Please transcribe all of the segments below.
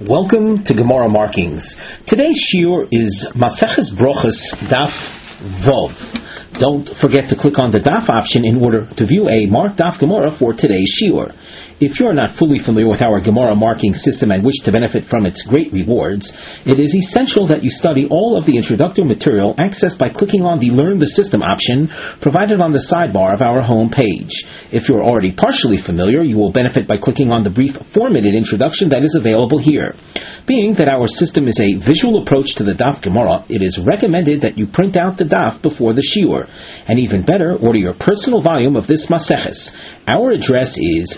Welcome to Gemara Markings. Today's shiur is Maseches Brochos Daf Vov. Don't forget to click on the Daf option in order to view a marked Daf Gemara for today's shiur. If you are not fully familiar with our Gemara marking system and wish to benefit from its great rewards, it is essential that you study all of the introductory material accessed by clicking on the Learn the System option provided on the sidebar of our home page. If you are already partially familiar, you will benefit by clicking on the brief 4-minute introduction that is available here. Being that our system is a visual approach to the Daf Gemara, it is recommended that you print out the Daf before the shiur, and even better, order your personal volume of this Maseches. Our address is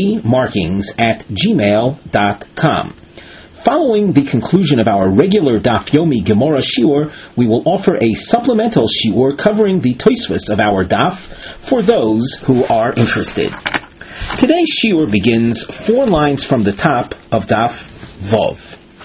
gmarkings@gmail.com. Following the conclusion of our regular Daf Yomi Gemara shiur, we will offer a supplemental shiur covering the Tosfos of our Daf for those who are interested. Today's shiur begins 4 lines from the top of Daf Vov.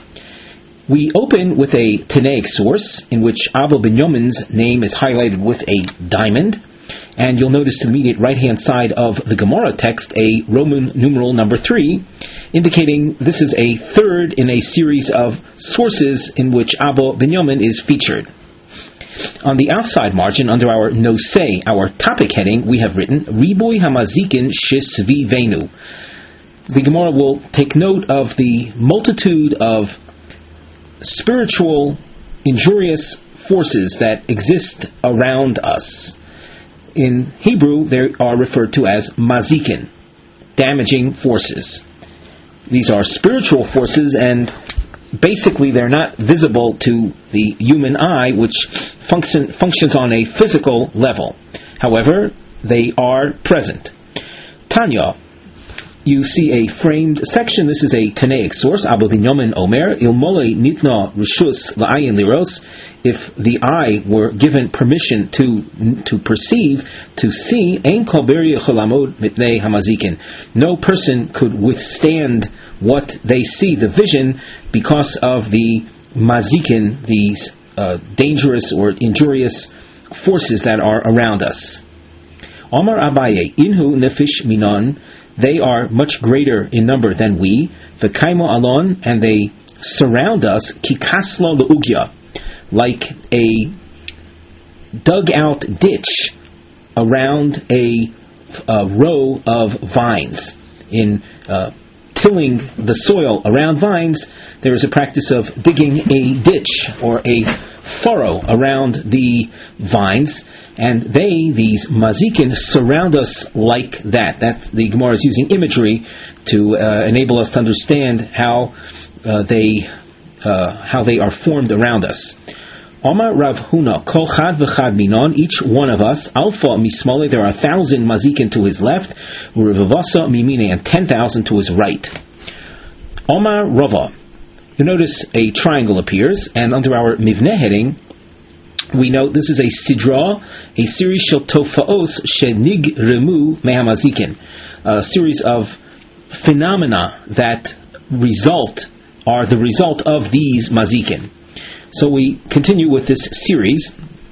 We open with a Tanaic source in which Abba Binyamin's name is highlighted with a diamond, and you'll notice to the immediate right-hand side of the Gemara text a Roman numeral number 3, indicating this is a third in a series of sources in which Abba Binyamin is featured. On the outside margin, under our Nosei, our topic heading, we have written Riboy Hamazikin Shisvivenu. The Gemara will take note of the multitude of spiritual, injurious forces that exist around us. In Hebrew, they are referred to as mazikin, damaging forces. These are spiritual forces, and basically they're not visible to the human eye, which functions on a physical level. However, they are present. Tanya, you see a framed section. This is a Tanaic source. Abba Binyamin Omer, Ilmole Nitna Rishus La'ayin Liros. If the eye were given permission to perceive, to see, Ein Kol Beri Yechol Lamod Mitnei Hamazikin. No person could withstand what they see, the vision, because of the mazikin, these dangerous or injurious forces that are around us. Omar Abaye, Inhu Nefish Minon. They are much greater in number than we. V'kaimo alon, and they surround us. Kikasla leugya, like a dug-out ditch around a row of vines. In tilling the soil around vines, there is a practice of digging a ditch or a furrow around the vines. And these mazikin, surround us like that. The Gemara is using imagery to enable us to understand how they are formed around us. Omar Rav Huna, Kol Chad v'Chad Minon, each one of us, Alpha Mismole, there are 1,000 mazikin to his left, Revavasa Mimine, and 10,000 to his right. Omar Rava, you notice a triangle appears, and under our Mivneh heading, we note this is a sidra, a series shel tofaos shenigremu mehamazikin, a series of phenomena that are the result of these mazikin. So we continue with this series.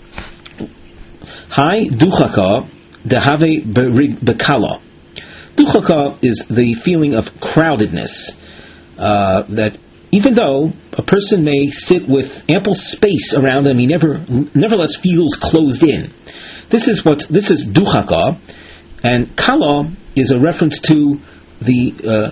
Hi duchaka dehave bekala. Duchaka is the feeling of crowdedness, that even though a person may sit with ample space around him, he nevertheless feels closed in. This is duchaka, and kala is a reference to the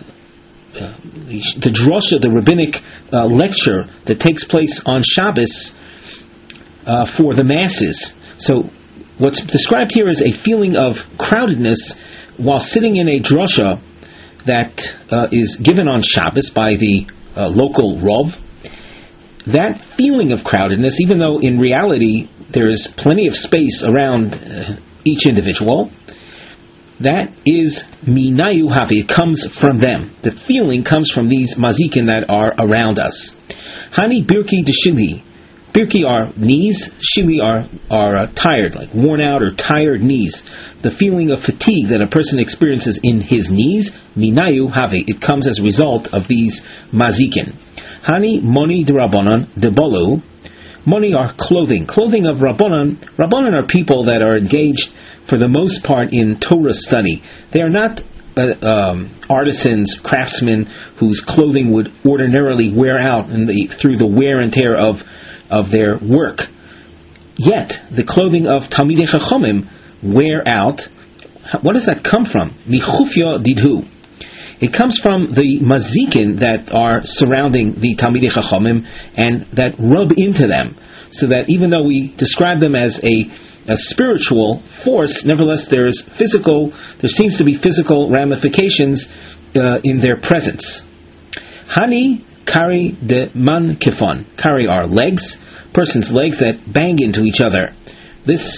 drosha, the rabbinic lecture that takes place on Shabbos for the masses. So what's described here is a feeling of crowdedness while sitting in a drosha that is given on Shabbos by the local Rov. That feeling of crowdedness, even though in reality there is plenty of space around each individual, that is minayu havi. It comes from them. The feeling comes from these mazikin that are around us. Hani birki deshili. Birki are knees. Shili are tired, like worn out or tired knees. The feeling of fatigue that a person experiences in his knees, minayu havi. It comes as a result of these mazikin. Hani moni de rabbanon de bolu. Moni are clothing. Clothing of rabbanon. Rabbanon are people that are engaged for the most part in Torah study. They are not artisans, craftsmen, whose clothing would ordinarily wear out through the wear and tear of their work. Yet, the clothing of Talmidei Chachomim wear out. What does that come from? Michufya didhu. It comes from the mazikin that are surrounding the Talmidei Chachomim and that rub into them, so that even though we describe them as a spiritual force, nevertheless there seems to be physical ramifications in their presence. Hani kari de man kifon. Kari are legs, person's legs that bang into each other. This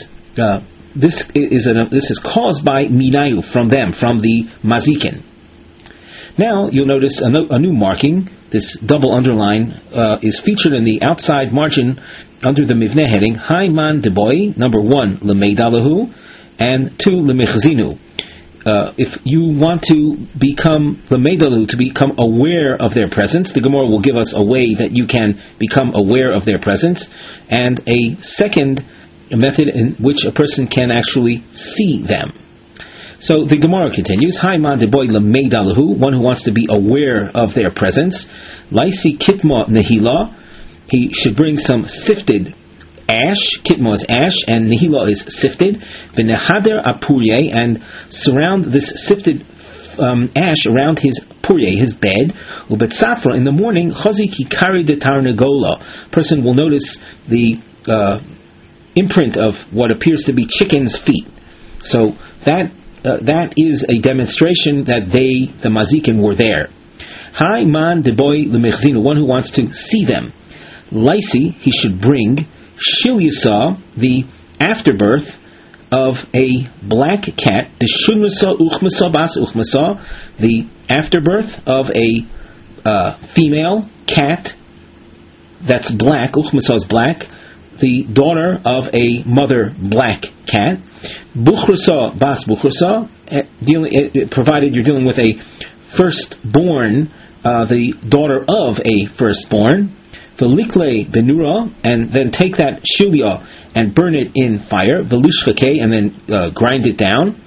is caused by minayu, from the mazikin. Now you'll notice a new marking. This double underline is featured in the outside margin under the Mivneh heading, Hai man deboi, number 1, lemeidalahu, and 2, lemechzinu. If you want to become lemeidalahu, to become aware of their presence, the Gemara will give us a way that you can become aware of their presence, and a second method in which a person can actually see them. So the Gemara continues, Hai man deboi lemeidalahu, one who wants to be aware of their presence, Laisi kitma nehila, he should bring some sifted ash. Kitma is ash, and nehila is sifted. V'nehader apurye, and surround this sifted ash around his purye, his bed. Ubetzafra, in the morning, chazik hikari de tarnagola. Person will notice the imprint of what appears to be chicken's feet. So that is a demonstration that the mazikin, were there. Hai man deboy lemechzinu, one who wants to see them. Laisi, he should bring shilyasa, the afterbirth of a black cat, deshunmasa uchmasa bas uchmasa, the afterbirth of a female cat that's black. Uchmasa is black, the daughter of a mother black cat. Buchrasa bas buchrasa, provided you're dealing with a firstborn, the daughter of a firstborn. V'likle benura, and then take that shilya and burn it in fire. V'lishchake, and then grind it down.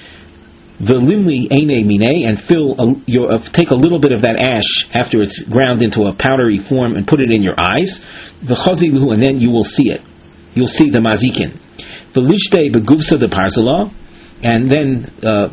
V'limli eine mine, and take a little bit of that ash after it's ground into a powdery form and put it in your eyes. V'chaziluhu, and then you will see it. You'll see the mazikin. V'lishte beguvsa de parzala, and then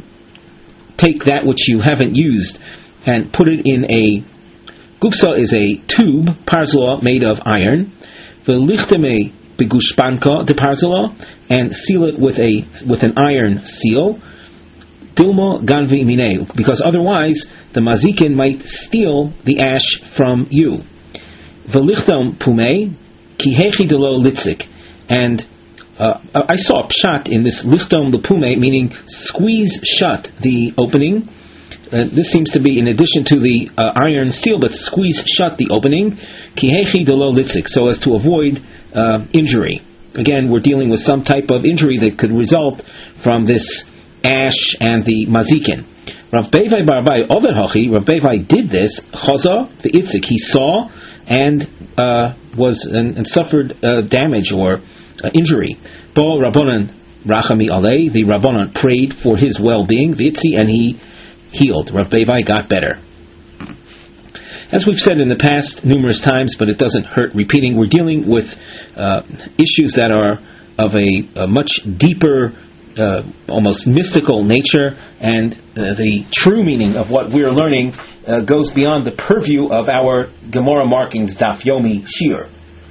take that which you haven't used and put it in a Gupsa is a tube, parzala, made of iron. V'lichteme begushpanka de parzala, and seal it with an iron seal. Dilma ganvi mine, because otherwise the mazikin might steal the ash from you. V'lichtam pume kihechi delo litzik, and I saw a pshat in this lichtam lepume, meaning squeeze shut the opening. This seems to be in addition to the iron seal, but squeeze shut the opening, kihechi delo litzik, so as to avoid injury. Again, we're dealing with some type of injury that could result from this ash and the mazikin. Rav Bevai Barabai Overhachi, Rav Bevai did this, chaza, the itzik, he saw and suffered damage or injury. Bo Rabbanan Rachami Alei, the Rabbanan prayed for his well-being, Vitzi, and he healed. Rav Bevai got better. As we've said in the past numerous times, but it doesn't hurt repeating, we're dealing with issues that are of a much deeper, almost mystical nature, and the true meaning of what we're learning goes beyond the purview of our Gemara markings, Daf Yomi Shiur.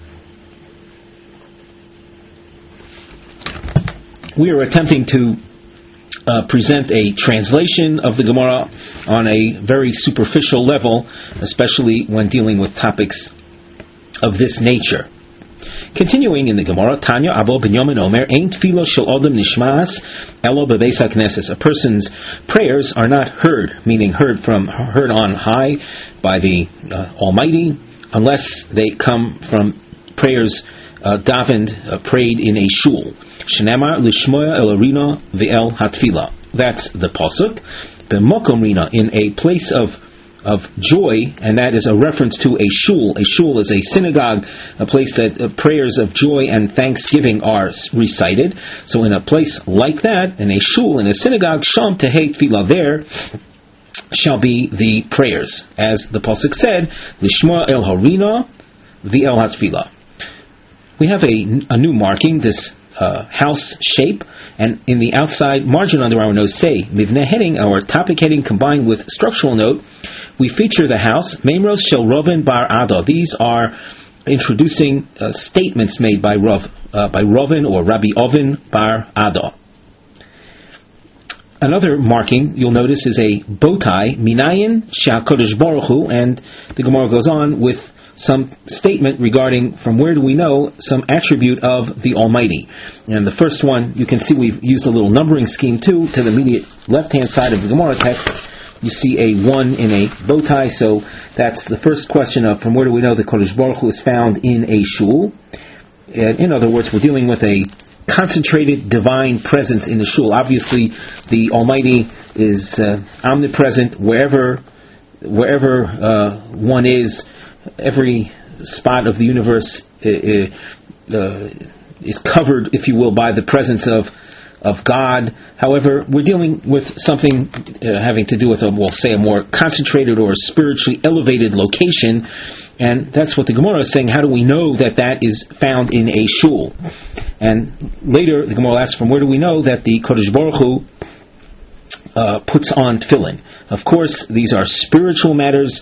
We are attempting to present a translation of the Gemara on a very superficial level, especially when dealing with topics of this nature. Continuing in the Gemara, Tanya Abo Binyamin Omer, Ein Tefillah Shel Odom Nishmas Elo Bebeis HaKnesses. A person's prayers are not heard, meaning heard on high by the Almighty, unless they come from prayers davened, prayed in a shul. Shnema Lishmoya El Arina V'El Hatfila. That's the pasuk. B'mokom rina, in a place of of joy, and that is a reference to a shul. A shul is a synagogue, a place that prayers of joy and thanksgiving are recited. So in a place like that, in a shul, in a synagogue, sham tehei tefillah, there shall be the prayers. As the pasuk said, Lishma el harina v'el hatfilah. We have a new marking, this house shape, and in the outside margin under our nosei, mivneh heading, our topic heading combined with structural note, we feature the house, Meimros shel Roven bar Ado. These are introducing statements made by Roven or Rabbi Oven bar Ado. Another marking you'll notice is a bow tie, Minayin she'HaKadosh Baruch Hu, and the Gemara goes on with some statement regarding from where do we know some attribute of the Almighty. And the first one, you can see we've used a little numbering scheme too. To the immediate left-hand side of the Gemara text, you see a 1 in a bow tie, so that's the first question of from where do we know the Kodesh Baruch Hu is found in a shul. In other words, we're dealing with a concentrated divine presence in the shul. Obviously, the Almighty is omnipresent wherever one is. Every spot of the universe is covered, if you will, by the presence of God. However, we're dealing with something having to do with a more concentrated or spiritually elevated location, and that's what the Gemara is saying. How do we know that is found in a shul? And later, the Gemara asks, from where do we know that the Kodesh Baruch Hu puts on tefillin? Of course, these are spiritual matters.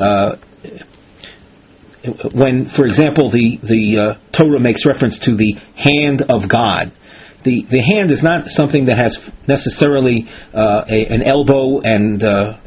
When, for example, the Torah makes reference to the hand of God, the hand is not something that has necessarily an elbow and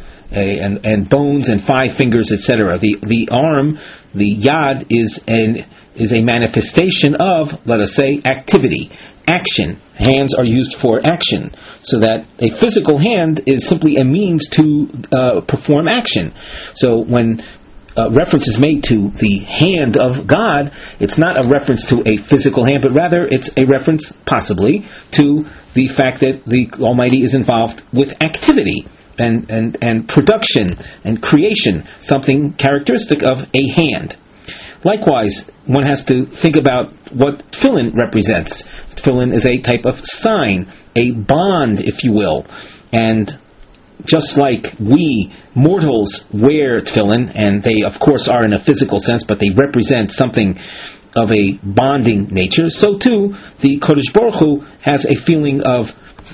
bones and 5 fingers, etc. The arm, the yad, is a manifestation of, let us say, activity, action. Hands are used for action, so that a physical hand is simply a means to perform action. So when reference is made to the hand of God, it's not a reference to a physical hand, but rather it's a reference, possibly, to the fact that the Almighty is involved with activity and production and creation, something characteristic of a hand. Likewise, one has to think about what tefillin represents. Tefillin is a type of sign, a bond, if you will, and just like we mortals wear tefillin, and they of course are in a physical sense, but they represent something of a bonding nature, so too the Kodesh Baruch Hu has a feeling of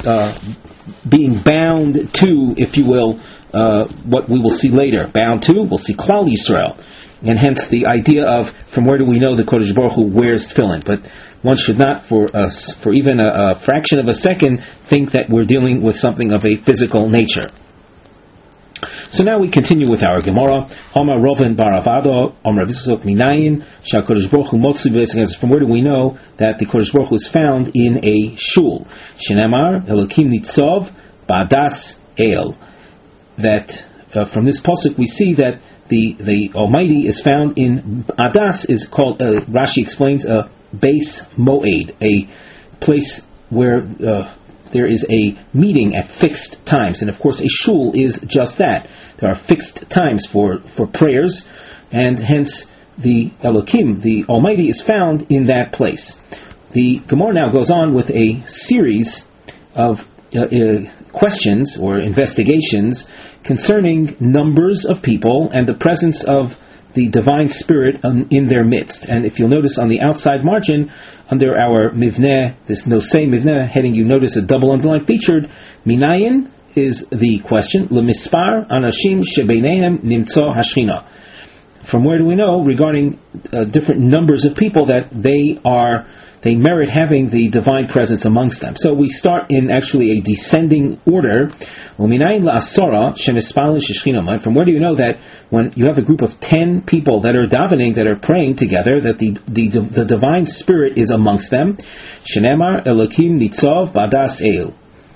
being bound to, if you will, what we will see later. Bound to, we'll see Klal Yisrael. And hence the idea of from where do we know the Kodesh Baruch Hu wears tefillin. But one should not, for even a fraction of a second, think that we're dealing with something of a physical nature. So now we continue with our Gemara. Omar Roven bar Avado, Omar Visuk Minayin, Shal Kodesh Baruch Hu Motzi B'Esek. From where do we know that the Kodesh Baruch Hu is found in a shul? Shenamar Elokim Nitzov Ba'adas El. That from this pasuk we see that the Almighty is found in Adas, is called, Rashi explains, a base moed, a place where there is a meeting at fixed times. And of course a shul is just that. There are fixed times for prayers, and hence the Elokim, the Almighty, is found in that place. The Gemara now goes on with a series of questions or investigations concerning numbers of people and the presence of the Divine Spirit in their midst. And if you'll notice on the outside margin, under our Mivneh, this Nosei Mivneh heading, you notice a double underline featured. Minayin is the question. Lemispar Anashim Shebeinehem Nimtzo Hashchina. From where do we know regarding different numbers of people that they merit having the divine presence amongst them? So we start in actually a descending order. From where do you know that when you have a group of 10 people that are davening, that are praying together, that the divine spirit is amongst them? Shenemar Elokim Nitzov Ba'adas El.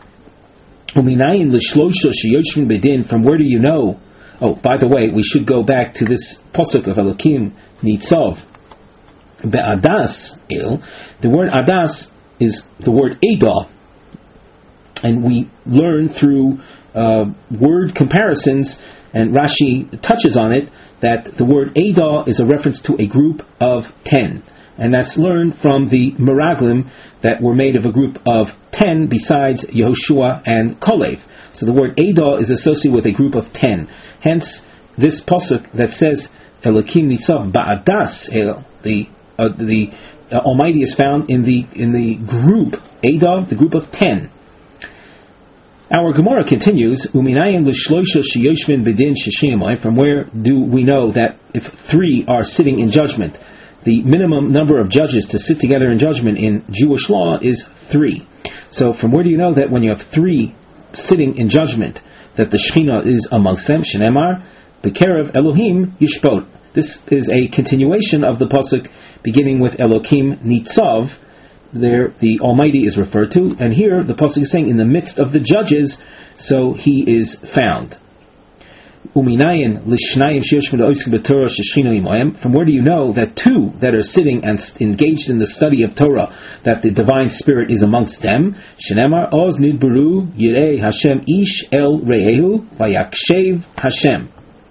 From where do you know? Oh, by the way, we should go back to this pasuk of Elokim Nitzov Ba'adas El. The word Adas is the word Edah, and we learn through word comparisons and Rashi touches on it, that the word Eidah is a reference to a group of 10. And that's learned from the Meraglim that were made of a group of 10 besides Yehoshua and Kalev. So the word Eidah is associated with a group of 10. Hence, this pasuk that says Elokim Nitzav Ba'adas, the Almighty is found in the group Eidah, the group of 10. Our Gemara continues, Uminayin l'shloisha sheyoshvin b'din sheshiyamai. From where do we know that if 3 are sitting in judgment, the minimum number of judges to sit together in judgment in Jewish law is 3. So from where do you know that when you have 3 sitting in judgment, that the Shekhinah is amongst them? Shenemar, B'kerev Elohim Yishpot. This is a continuation of the pasuk beginning with Elokim Nitzav. There the Almighty is referred to, and here the pasuk is saying in the midst of the judges, so He is found. Uminayin lishnayim sheyoshvin oiskim b'Torah sheshchina imoyim. From where do you know that 2 that are sitting and engaged in the study of Torah, that the divine Spirit is amongst them? Shenemar oz nidburu yirei Hashem ish el re'ehu vayakshev Hashem.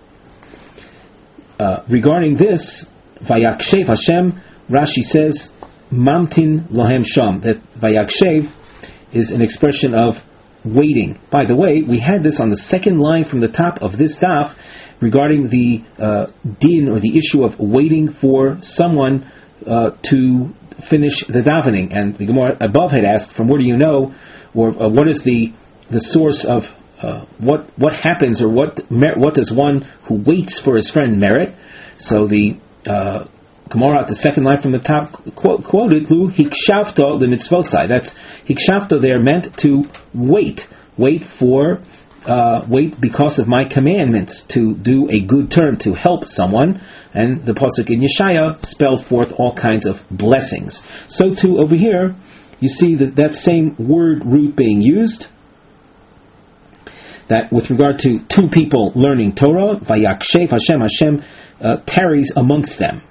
Regarding this, vayakshev Hashem, Rashi says mamtin lohem sham, that vayakshev is an expression of waiting. By the way, we had this on the second line from the top of this daf regarding the din, or the issue of waiting for someone to finish the davening. And the Gemara above had asked, from where do you know, or what is the source of what happens, or what does one who waits for his friend merit? So the Gemara at the second line from the top quoted Lu Hikshavta l'mitzvosai. That's Hikshavta there meant to wait because of my commandments, to do a good turn, to help someone. And the pasuk in Yeshaya spells forth all kinds of blessings. So too over here, you see that same word root being used, that with regard to 2 people learning Torah, Vayakshev Hashem, Hashem tarries amongst them.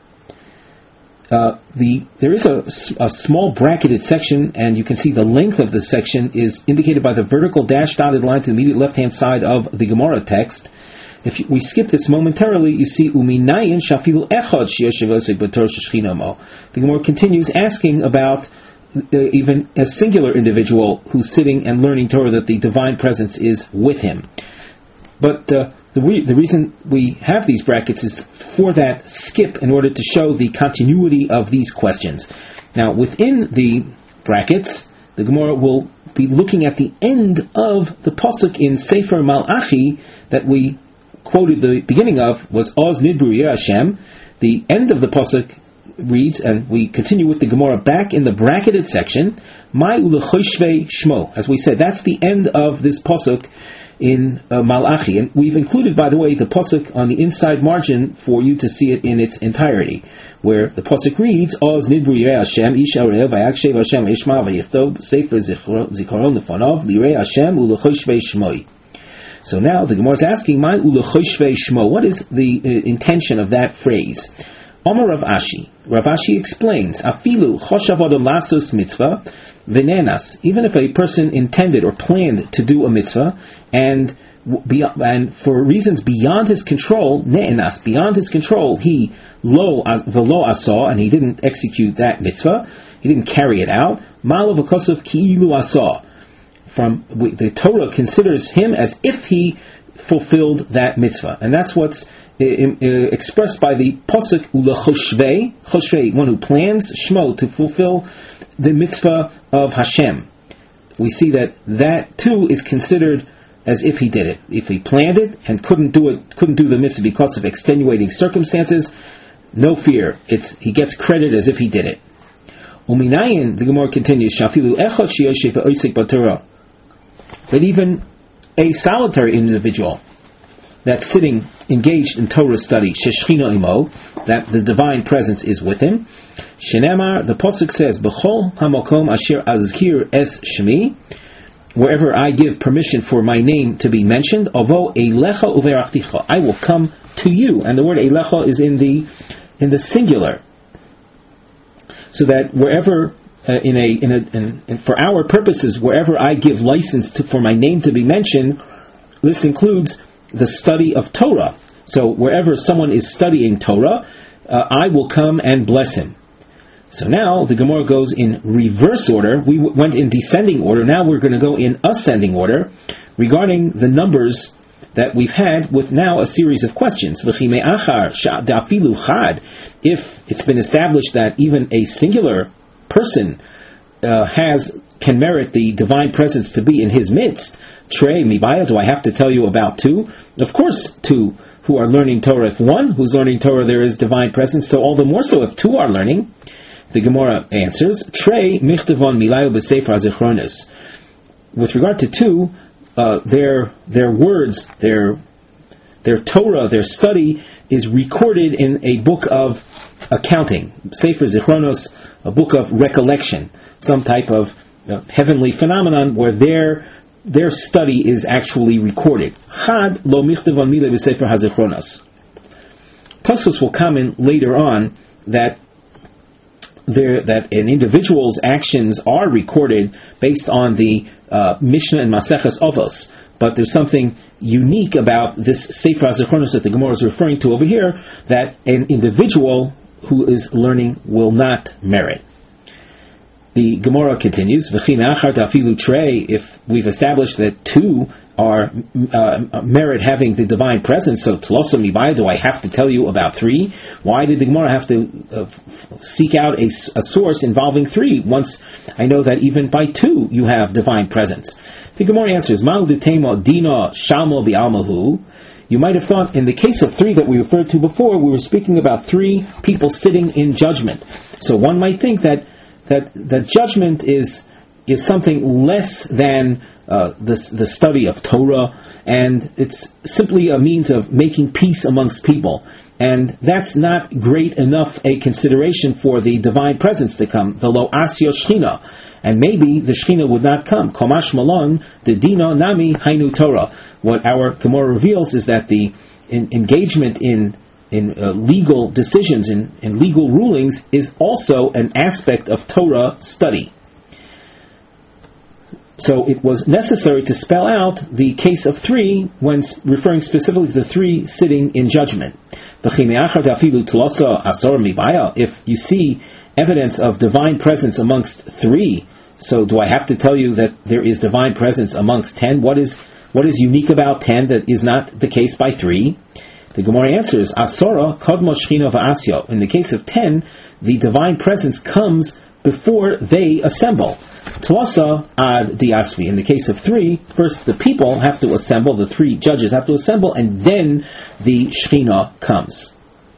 There is a small bracketed section, and you can see the length of the section is indicated by the vertical dashed dotted line to the immediate left-hand side of the Gemara text. If we skip this momentarily, you see Uminayin shafilu echad sheyoshev osek b'Torah sheshchina mo. The Gemara continues asking about even a singular individual who's sitting and learning Torah, that the divine presence is with him. But the reason we have these brackets is for that skip, in order to show the continuity of these questions. Now, within the brackets, the Gemara will be looking at the end of the pasuk in Sefer Malachi that we quoted the beginning of, was Oz Nidbru Yireh Hashem. The end of the pasuk reads, and we continue with the Gemara back in the bracketed section, Mai ulechoshvei shmo. As we said, that's the end of this pasuk in Malachi, and we've included, by the way, the pasuk on the inside margin for you to see it in its entirety, where the pasuk reads, Oz nidbru yirei Hashem ish areh vayakshev Hashem ishma vayichtov sefer zikaron lefanov lirei Hashem ulechoshvei shmoi. So now the Gemara is asking, Mai ulechoshvei shmo, what is the intention of that phrase? Omar Rav Ashi. Rav Ashi explains, Afilu choshav adam lasos mitzvah v'nenas. Even if a person intended or planned to do a mitzvah, and for reasons beyond his control, ne'enas, beyond his control, he v'lo asa, and he didn't execute that mitzvah, he didn't carry it out. Malo v'kosov ki'ilu asa. The Torah considers him as if he fulfilled that mitzvah, and that's what's expressed by the pasuk ulechoshvei, one who plans, shmo, to fulfill the mitzvah of Hashem. We see that too is considered as if he did it. If he planned it and couldn't do the mitzvah because of extenuating circumstances, no fear, he gets credit as if he did it. Uminayin, the Gemara continues, shafilu echad sheyoshev v'osek b'Torah, that even a solitary individual that's sitting engaged in Torah study, sheshchina imo, that the divine presence is with him. Shenemar, the pasuk says, b'chol hamokom asher azkir es shmi, wherever I give permission for my name to be mentioned, avo eilecha uverachticha, I will come to you. And the word eilecha is in the singular, so that wherever for our purposes, wherever I give license for my name to be mentioned, this includes the study of Torah. So wherever someone is studying Torah, I will come and bless him. So now the Gemara goes in reverse order. We went in descending order. Now we're going to go in ascending order regarding the numbers that we've had, with now a series of questions. If it's been established that even a singular person can merit the divine presence to be in his midst, Trey Mibaya, do I have to tell you about two? Of course, two who are learning Torah. If one who's learning Torah, there is divine presence, so all the more so if two are learning. The Gemara answers, Trey Michtavon Milayo B'Sefer HaZichronos. With regard to two, their words, their Torah, their study is recorded in a book of accounting. Sefer Zichronos, a book of recollection, some type of heavenly phenomenon where their study is actually recorded. Chad lo michtavon mile b'Sefer HaZichronos. Tosfos will comment later on that an individual's actions are recorded based on the Mishnah and Maseches Avos, but there's something unique about this Sefer HaZichronos that the Gemara is referring to over here, that an individual who is learning will not merit. The Gemara continues, if we've established that two are merit having the divine presence, so tlosa mibaya, do I have to tell you about three? Why did the Gemara have to seek out a source involving three, once I know that even by two you have divine presence? The Gemara answers, Ma'u d'tema dina shalmo bi'almahu. You might have thought in the case of three that we referred to before, we were speaking about three people sitting in judgment. So one might think that judgment is something less than the study of Torah, and it's simply a means of making peace amongst people. And that's not great enough a consideration for the divine presence to come, the lo asya shchina. And maybe the shchina would not come. Komash malon, the dina nami hainu Torah. What our Gemara reveals is that the engagement in legal decisions, in legal rulings, is also an aspect of Torah study. So it was necessary to spell out the case of three when referring specifically to the three sitting in judgment. If you see evidence of divine presence amongst three, so do I have to tell you that there is divine presence amongst 10? What is unique about 10 that is not the case by 3? The Gemara answers, Asora kodmo shchina va'asyo. In the case of 10, the divine presence comes before they assemble. Tlasa ad diasvi. In the case of 3, first the people have to assemble, the 3 judges have to assemble, and then the shchina comes.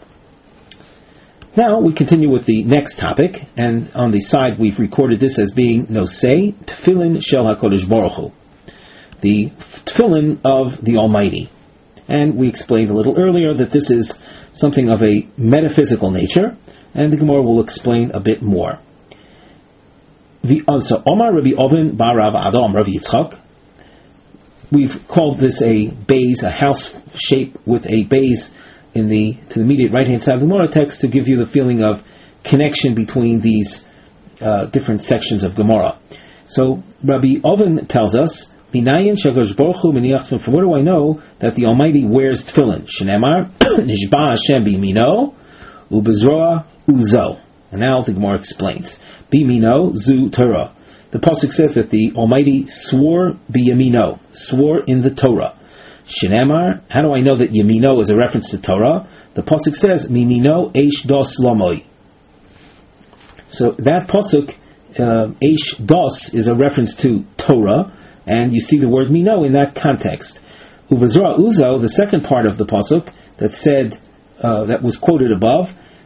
Now we continue with the next topic, and on the side we've recorded this as being Nosei Tefillin Shel HaKodesh Baruch Hu, the Tefillin of the Almighty. And we explained a little earlier that this is something of a metaphysical nature, and the Gemara will explain a bit more. So Omar Rabbi Oven Bar Rav Adam Rav Yitzchak, we've called this a base, a house shape with a base to the immediate right-hand side of the Gemara text to give you the feeling of connection between these different sections of Gemara. So Rabbi Oven tells us, from where do I know that the Almighty wears tefillin? Shenemar, Nishba Hashem b'yamino, ubezroa uzo. And now the Gemara explains. B'yamino zu Torah. The pasuk says that the Almighty swore b'yamino, swore in the Torah. Shenemar, how do I know that Yamino is a reference to Torah? The pasuk says, Mimino eish dos lomoi. So that pasuk, eish dos, is a reference to Torah, and you see the word Mino in that context. Uvazra uzo, the second part of the pasuk that said, that was quoted above,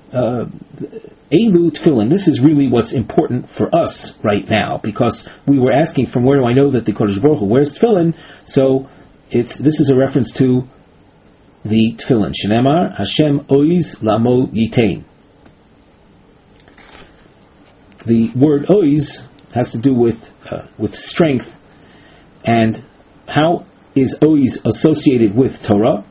Elu tefillin. This is really what's important for us right now, because we were asking from where do I know that the Kodesh Baruch Hu wears tefillin, so this is a reference to the tefillin. Shenemar Hashem oiz lamo yitain. The word oiz has to do with strength, and how is oiz associated with Torah?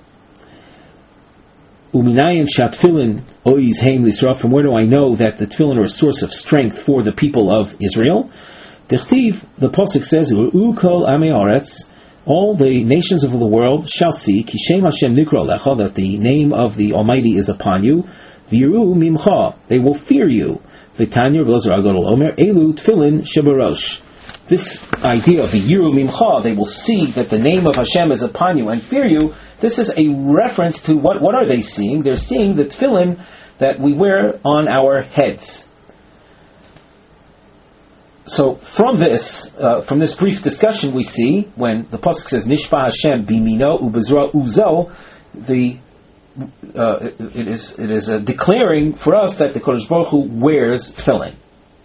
Uminayin shatfillin oiz heim lisra. From where do I know that the tefillin are a source of strength for the people of Israel? Dichtiv, the pasuk says, U'u kol amei aretz All the nations of the world shall see, Ki Shem Hashem Nikro Lecha, that the name of the Almighty is upon you, Viru Mimcha, they will fear you, V'Tanya V'Lozer Agadol Omer, Elu Tfilin Shebarosh. This idea of the Yiru Mimcha, they will see that the name of Hashem is upon you and fear you, this is a reference to what are they seeing? They're seeing the tefillin that we wear on our heads. So from this brief discussion, we see when the pasuk says Nishpa Hashem bimino ubezra uzo, it is declaring for us that the Kodesh Baruch Hu wears tefillin.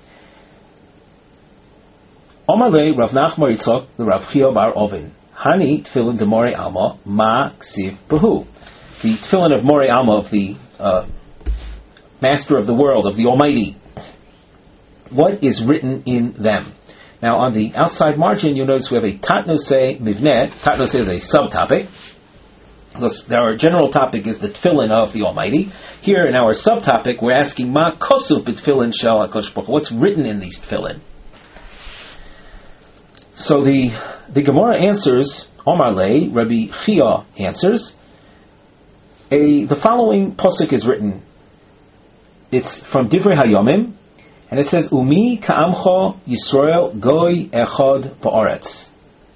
Omalei Rav Nachmar Yitzchak the Rav Chia bar Ovin Hani tefillin de Morei Alma ma ksiv behu. The tefillin of Morei Alma, of the Master of the world, of the Almighty. What is written in them? Now, on the outside margin, you'll notice we have a Tatnosei Mivneh. Tatnosei is a subtopic. Because our general topic is the tefillin of the Almighty. Here in our subtopic, we're asking Ma Kosuv b'tefillin shel HaKadosh Baruch Hu. What's written in these tefillin? So the Gemara answers, Omar Lei, Rabbi Chia answers, the following pasuk is written. It's from Divrei Hayomim, and it says, Umi ka'amcho Yisrael goy echad ba'aretz.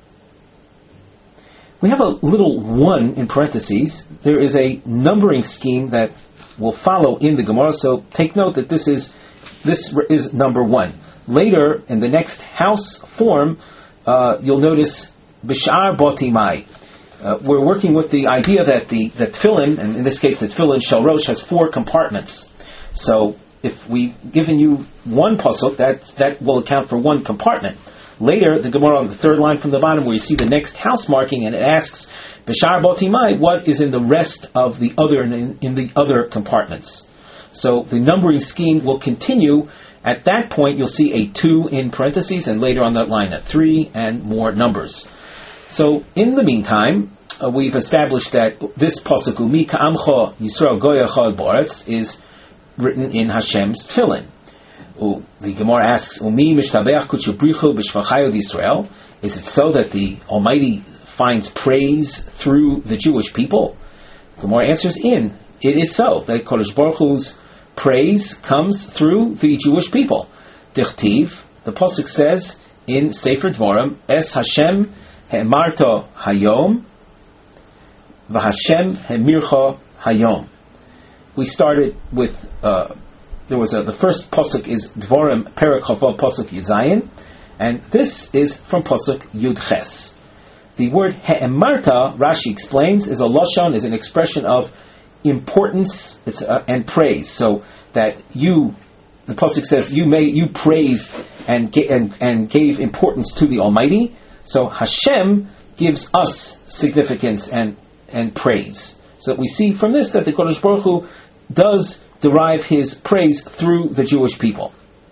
We have a little one in parentheses. There is a numbering scheme that will follow in the Gemara, so take note that this is number one. Later, in the next house form, you'll notice Bishar Botimai. We're working with the idea that the tefillin, and in this case the tefillin Shel Rosh, has 4 compartments. So if we've given you one pasuk, that will account for one compartment. Later, the Gemara on the 3rd line from the bottom, where you see the next house marking, and it asks Bishar Botimai, what is in the rest of the other in the other compartments. So the numbering scheme will continue. At that point, you'll see a 2 in parentheses, and later on that line a 3, and more numbers. So, in the meantime, we've established that this pasuk, Umi ka'amcha Yisrael goy echad ba'aretz, is written in Hashem's tefillin. The Gemara asks, Umi mishtabeach kutchubrichu b'shvachayot Yisrael. Is it so that the Almighty finds praise through the Jewish people? The Gemara answers, it is so, that Kodesh Baruch Hu's praise comes through the Jewish people. Dichtiv, the pasuk says in Sefer Dvarim, Es Hashem he'emarta hayom, v'Hashem he'mircha hayom. We started with the first pasuk is Dvarim Perek Chavav pasuk Yuzayin, and this is from pasuk Yud Ches. The word he'emarta, Rashi explains, is a lashon, is an expression of importance and praise. So that the pasuk says you praised and gave importance to the Almighty. So Hashem gives us significance and praise. So we see from this that the Kodesh Baruch Hu does derive his praise through the Jewish people.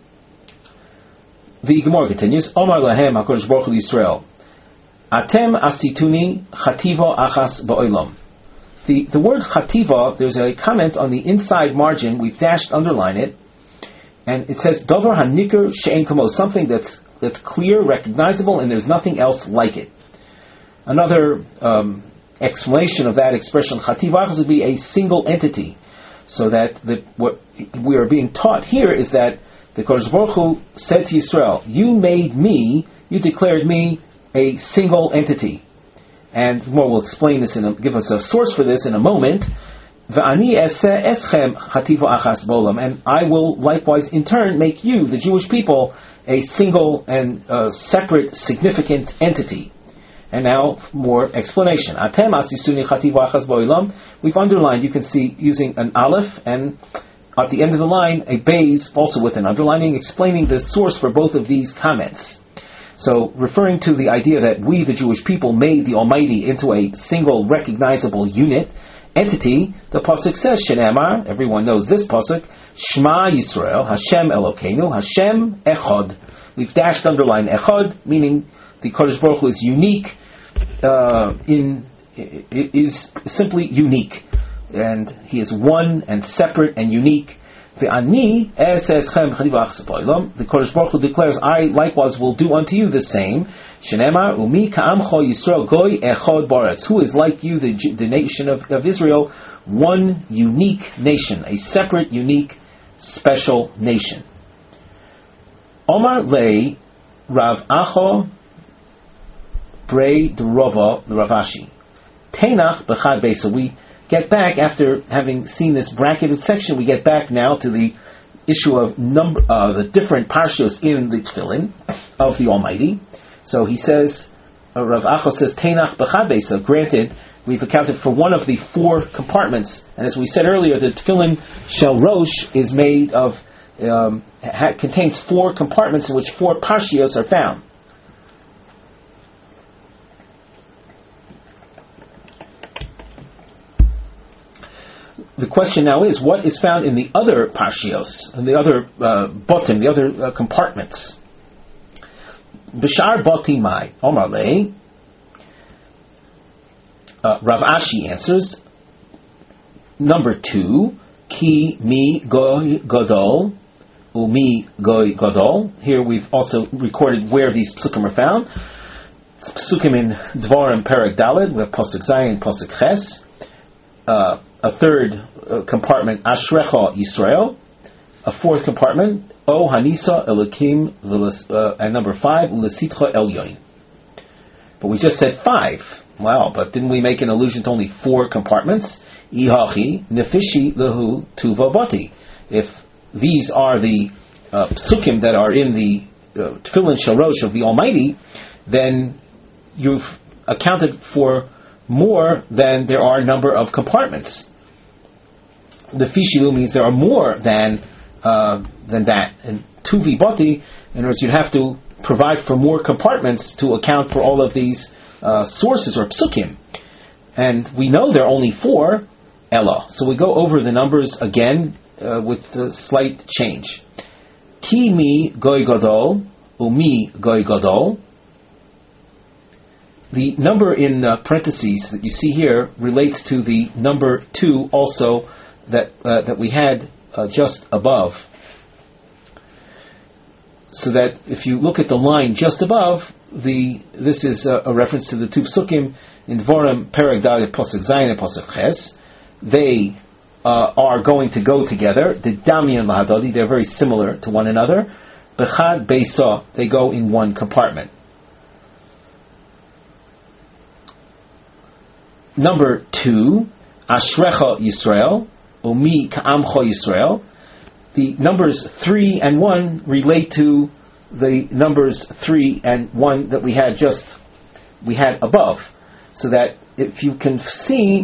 The Gemara continues, Omar lahem HaKadosh Baruch Hu Yisrael, Atem asituni chativa achas ba'olam. The word chativa, there's a comment on the inside margin, we've underline it, and it says, Dover hanikr she'en kamo, something that's clear, recognizable, and there's nothing else like it. Another explanation of that expression, chativa, would be a single entity. So that what we are being taught here is that the Kodesh Baruch Hu said to Yisrael, you declared me a single entity. And more will explain this give us a source for this in a moment. V'ani eseh eschem chativa achas bolam, and I will likewise in turn make you, the Jewish people, a single and separate, significant entity. And now more explanation. Atem asisuni chativa achas bolam. We've underlined. You can see using an aleph and at the end of the line a beis, also with an underlining, explaining the source for both of these comments. So, referring to the idea that we, the Jewish people, made the Almighty into a single, recognizable entity, the pasuk says, Shenemar, everyone knows this pasuk, Shema Yisrael, Hashem Elokeinu, Hashem Echad. We've underline Echad, meaning the Kodesh Baruch Hu is unique, is simply unique. And he is one and separate and unique. The Kodesh Baruch Hu declares, I likewise will do unto you the same. Shenemar umi ka'amcho Yisrael goy echad baretz. Who is like you, the nation of Israel, one unique nation, a separate, unique, special nation. Omar lei Rav Acho Brei Derova the Ravashi. Tenach b'chad beis. So we get back, after having seen this bracketed section, we get back now to the issue of the different parshios in the Tefillin of the Almighty. So he says, Rav Acho says, Tenach b'chad beis. Granted, we've accounted for one of the four compartments, and as we said earlier, the Tefillin Shel Rosh is made of, contains four compartments in which four parshios are found. The question now is, what is found in the other parshios, in the other botim, the other compartments? B'shar botimai, Omar lei. Rav Ashi answers, number 2, ki mi goy gadol, umi goy gadol. Here we've also recorded where these psukim are found. It's psukim in Dvarim Perek Daled, we have Pasuk Zayin, Pasuk Ches. A third compartment, Ashrecha Yisrael. A fourth compartment, O Hanisa Elokim, and number 5, L'sitcha Elyoin. But we just said 5. Wow, but didn't we make an allusion to only 4 compartments? Ihachi nefishi lehu tuva bati. If these are the psukim that are in the Tefillin Shel Rosh of the Almighty, then you've accounted for more than there are number of compartments. Nefishilu means there are more than that. And tuvi bati, in other words, you'd have to provide for more compartments to account for all of these sources or psukim, and we know there are only 4 ella. So we go over the numbers again with a slight change. Ki mi goy gadol, umi goy gadol. The number in parentheses that you see here relates to the number 2 also that we had just above. So that if you look at the line just above, this is a reference to the 2 psukim in Dvarim Perek Daled Pasuk Zayin and Pasuk Ches. They are going to go together. The Damian Lahadadi, they're very similar to one another. Bechad Beisa, they go in one compartment. Number 2, Ashrecha Yisrael, Umi Ka'amcho Yisrael. The numbers 3 and 1 relate to the numbers 3 and 1 that we had above. So that if you can see,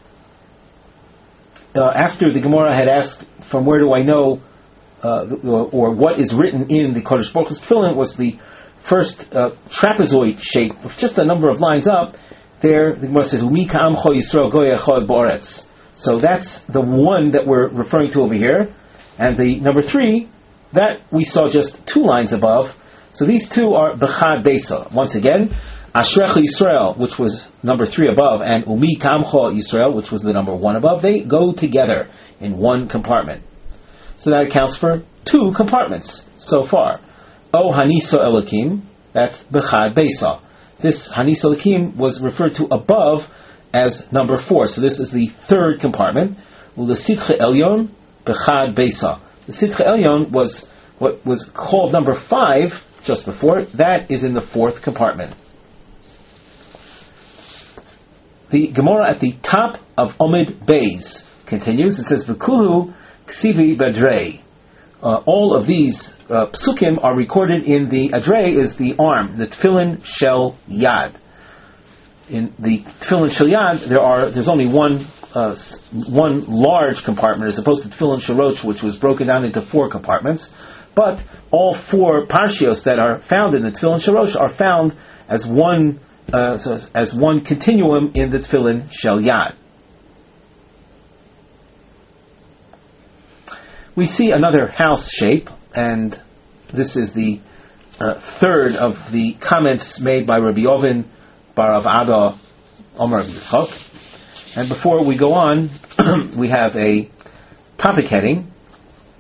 after the Gemara had asked, from where do I know, or what is written in the Kodesh Baruch Hu's Tefillin, was the first trapezoid shape, with just a number of lines up. There, the Gemara says, Umi ka'amcho Yisrael goy echad ba'aretz. So that's the one that we're referring to over here. And the number 3, that we saw just 2 lines above. So these 2 are b'chad beisa. Once again, Ashrecha Yisrael, which was number 3 above, and Umi Kamcha Yisrael, which was the number 1 above, they go together in one compartment. So that accounts for 2 compartments so far. O Hanisa Elokim, that's b'chad beisa. This Hanisa Elokim was referred to above as number 4. So this is the 3rd compartment. L'sitcha Elyon, b'chad beisa. The Sitcha Elyon was what was called number 5 just before. That is in the 4th compartment. The Gemara at the top of Omid Beis continues. It says, V'kulu ksivi badrei. All of these psukim are recorded in the adrei, is the arm, the Tefillin Shel Yad. In the Tefillin Shel Yad, there's only one large compartment, as opposed to Tefillin Shel Rosh, which was broken down into 4 compartments. But all 4 parshios that are found in the Tefillin Shel Rosh are found as one continuum in the Tefillin Shel Yad. We see another house shape, and this is the 3rd of the comments made by Rabbi Ovin bar Rav Ada Omer Yitzchak. And before we go on, we have a topic heading.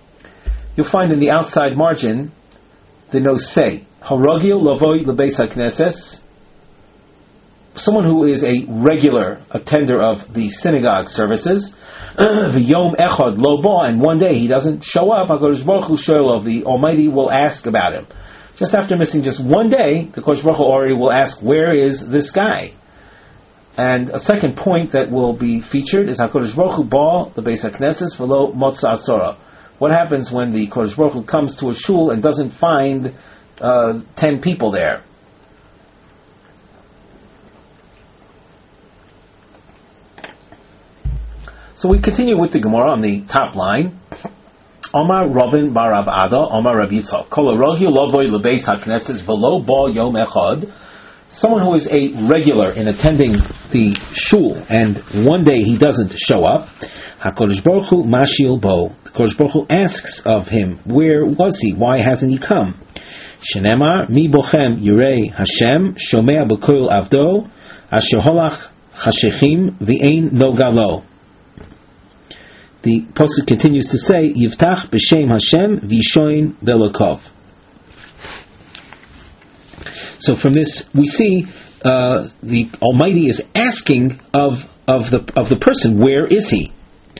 you'll find in the outside margin the nosei. Haragil lavoi lebeis hakneses. Someone who is a regular attender of the synagogue services. V'yom echad lo ba, and one day he doesn't show up. HaKadosh Baruch Hu shoelov, the Almighty will ask about him. Just after missing just one day, the Kodesh Baruch Hu already will ask, where is this guy? And a second point that will be featured is HaKadosh Baruch Hu ba the Beis HaKnesses v'lo motza asora. What happens when the Kodesh Baruch Hu comes to a shul and doesn't find 10 people there? So we continue with the Gemara on the top line. Omar Ravin bar Rav Ada, Omar Rav Yitzchak. Kol harogi lovoy lebeis hakneses v'lo ba yom echad. Someone who is a regular in attending the shul and one day he doesn't show up. HaKadosh Baruch Hu mashil bo. The Kodesh Baruch Hu asks of him, where was he? Why hasn't he come? Shenemar mi bochem yirei Hashem shomea b'koil avdo asher holach chashechim v'ein nogalo. The pasuk continues to say, Yivtach b'shem Hashem v'yishoin belokov. So from this we see the Almighty is asking of the person, where is he?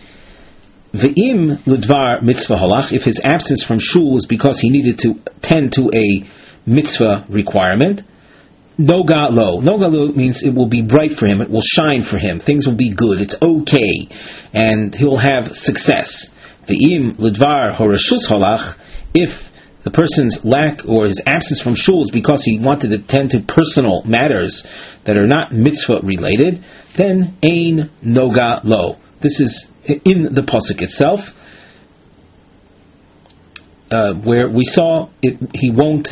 V'im l'dvar mitzvah halach, if his absence from shul was because he needed to tend to a mitzvah requirement. Noga lo. Noga lo means it will be bright for him, it will shine for him, things will be good, it's okay, and he'll have success. V'im l'dvar horashus halach, if the person's lack or his absence from shul is because he wanted to tend to personal matters that are not mitzvah related, then ein noga lo. This is in the pasuk itself, where we saw it, he won't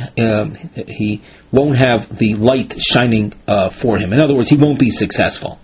have the light shining for him. In other words, he won't be successful.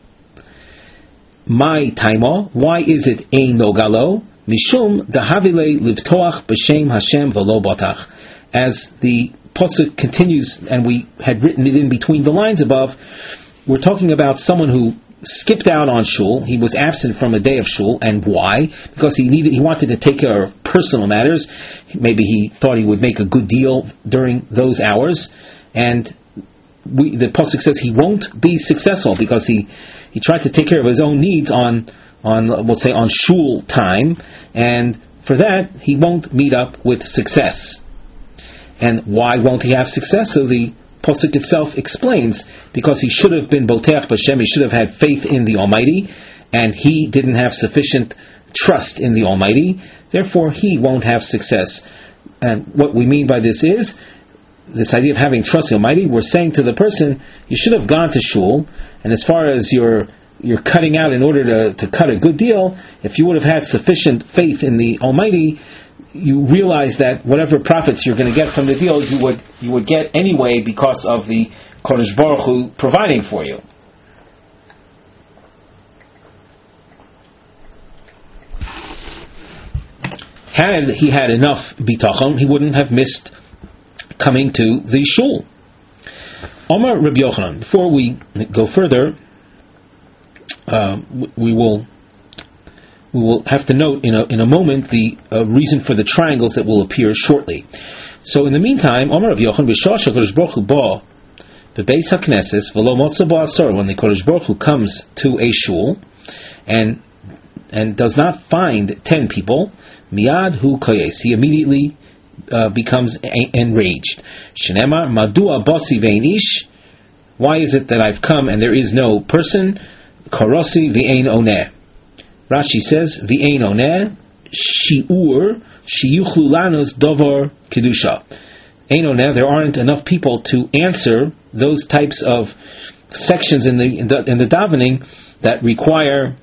My taima, why is it ein nogalo? Mishum dahavile livtoach b'shem Hashem v'lo batach. As the pasuk continues, and we had written it in between the lines above, we're talking about someone who skipped out on shul. He was absent from a day of shul, and why? Because he wanted to take care of personal matters. Maybe he thought he would make a good deal during those hours, and the pasuk says he won't be successful because he tried to take care of his own needs on we'll say on shul time, and for that he won't meet up with success. And why won't he have success? So the pasuk itself explains, because he should have been boteach b'Hashem, he should have had faith in the Almighty, and he didn't have sufficient trust in the Almighty, therefore he won't have success. And what we mean by this is, this idea of having trust in the Almighty, we're saying to the person, you should have gone to shul, and as far as you're cutting out in order to cut a good deal, if you would have had sufficient faith in the Almighty, you realize that whatever profits you're going to get from the deal, you would get anyway because of the Kodesh Baruch Hu providing for you. Had he had enough bitachon, he wouldn't have missed coming to the shul. Omar Rabbi Yochanan. Before we go further, we will have to note in a moment the reason for the triangles that will appear shortly. So in the meantime, Omar Rabbi Yochanan b'shah HaKadosh Baruch Hu ba bebeis hakneses v'lo motza bo asor, when the Kodesh Baruch Hu comes to a shul and does not find 10 people, miyad hu koyes, he immediately becomes enraged. Shenemar madua basi vein ish, why is it that I've come and there is no person? Karosi v'ein oneh. Rashi says, v'ein oneh shi'ur shiyuchlu lanos dovar kedusha. Ein oneh, there aren't enough people to answer those types of sections in the davening that require,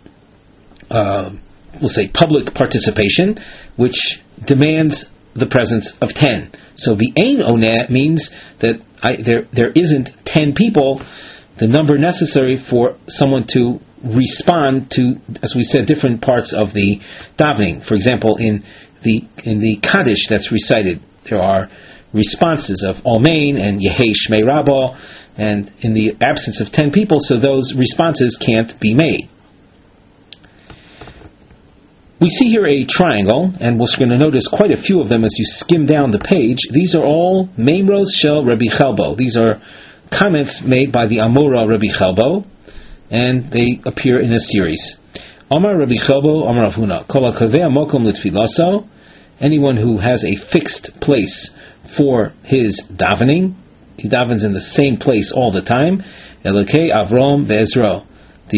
we'll say, public participation, which demands the presence of 10. So v'ein oneh means that there isn't 10 people, the number necessary for someone to respond to, as we said, different parts of the davening. For example, in the Kaddish that's recited, there are responses of Amen and Yehei Shmei Rabbah, and in the absence of 10 people, so those responses can't be made. We see here a triangle, and we're going to notice quite a few of them as you skim down the page. These are all Meimros Shel Rabbi Chelbo. These are comments made by the Amora Rabbi Chelbo, and they appear in a series. Amar Rabbi Chelbo, Amar Rav Huna, Kol HaKaveh Mokom L'Tfilaso, anyone who has a fixed place for his davening, he davens in the same place all the time, Elokei Avram Ve'ezro,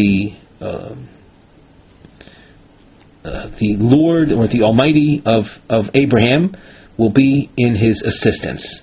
the Lord or the Almighty of Abraham will be in his assistance.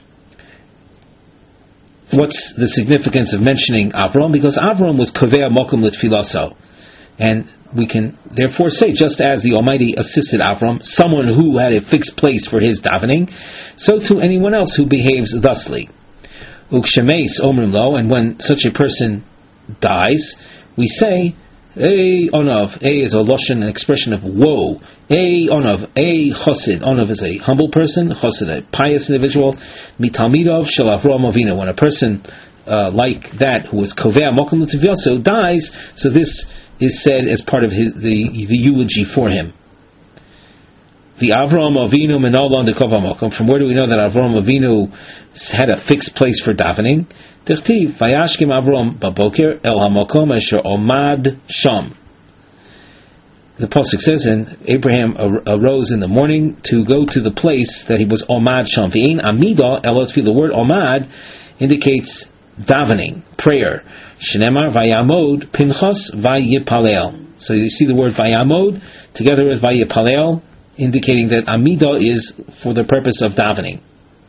What's the significance of mentioning Avram? Because Avram was Kovea Mokum L'Tfilaso. And we can therefore say, just as the Almighty assisted Avram, someone who had a fixed place for his davening, so to anyone else who behaves thusly. Ukshemeis Omrim Lo, and when such a person dies, we say, Ei Onav. Ei is a lashon, an expression of woe. Ei Onav. Ei Chosid. Onav is a humble person. Chosid, a pious individual. Mitalmidov Shel Avram Avinu. When a person like that, who was Kovea Mokum L'Tfilaso, dies, so this is said as part of the eulogy for him. The Avram Avinu Menolon de Kova Mokum. From where do we know that Avram Avinu had a fixed place for davening? Tichtiv Vayashkim Avram Baboker El Hamokom Asher Omad Sham. The pasuk says, and Abraham arose in the morning to go to the place that he was Omad Sham. V'ein Amida Elotfi. The word Omad indicates davening, prayer. Shnemar Vayamod Pinchas Vayipalel. So you see the word Vayamod together with Vayipalel, indicating that Amida is for the purpose of davening.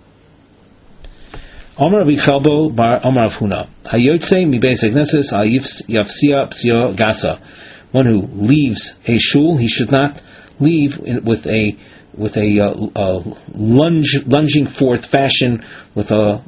Amar Rabbi Chelbo bar Amar Rav Huna, Hayotze mi beis hakneses al yafsia psio gasa. One who leaves a shul, he should not leave with a lunging forth fashion, with a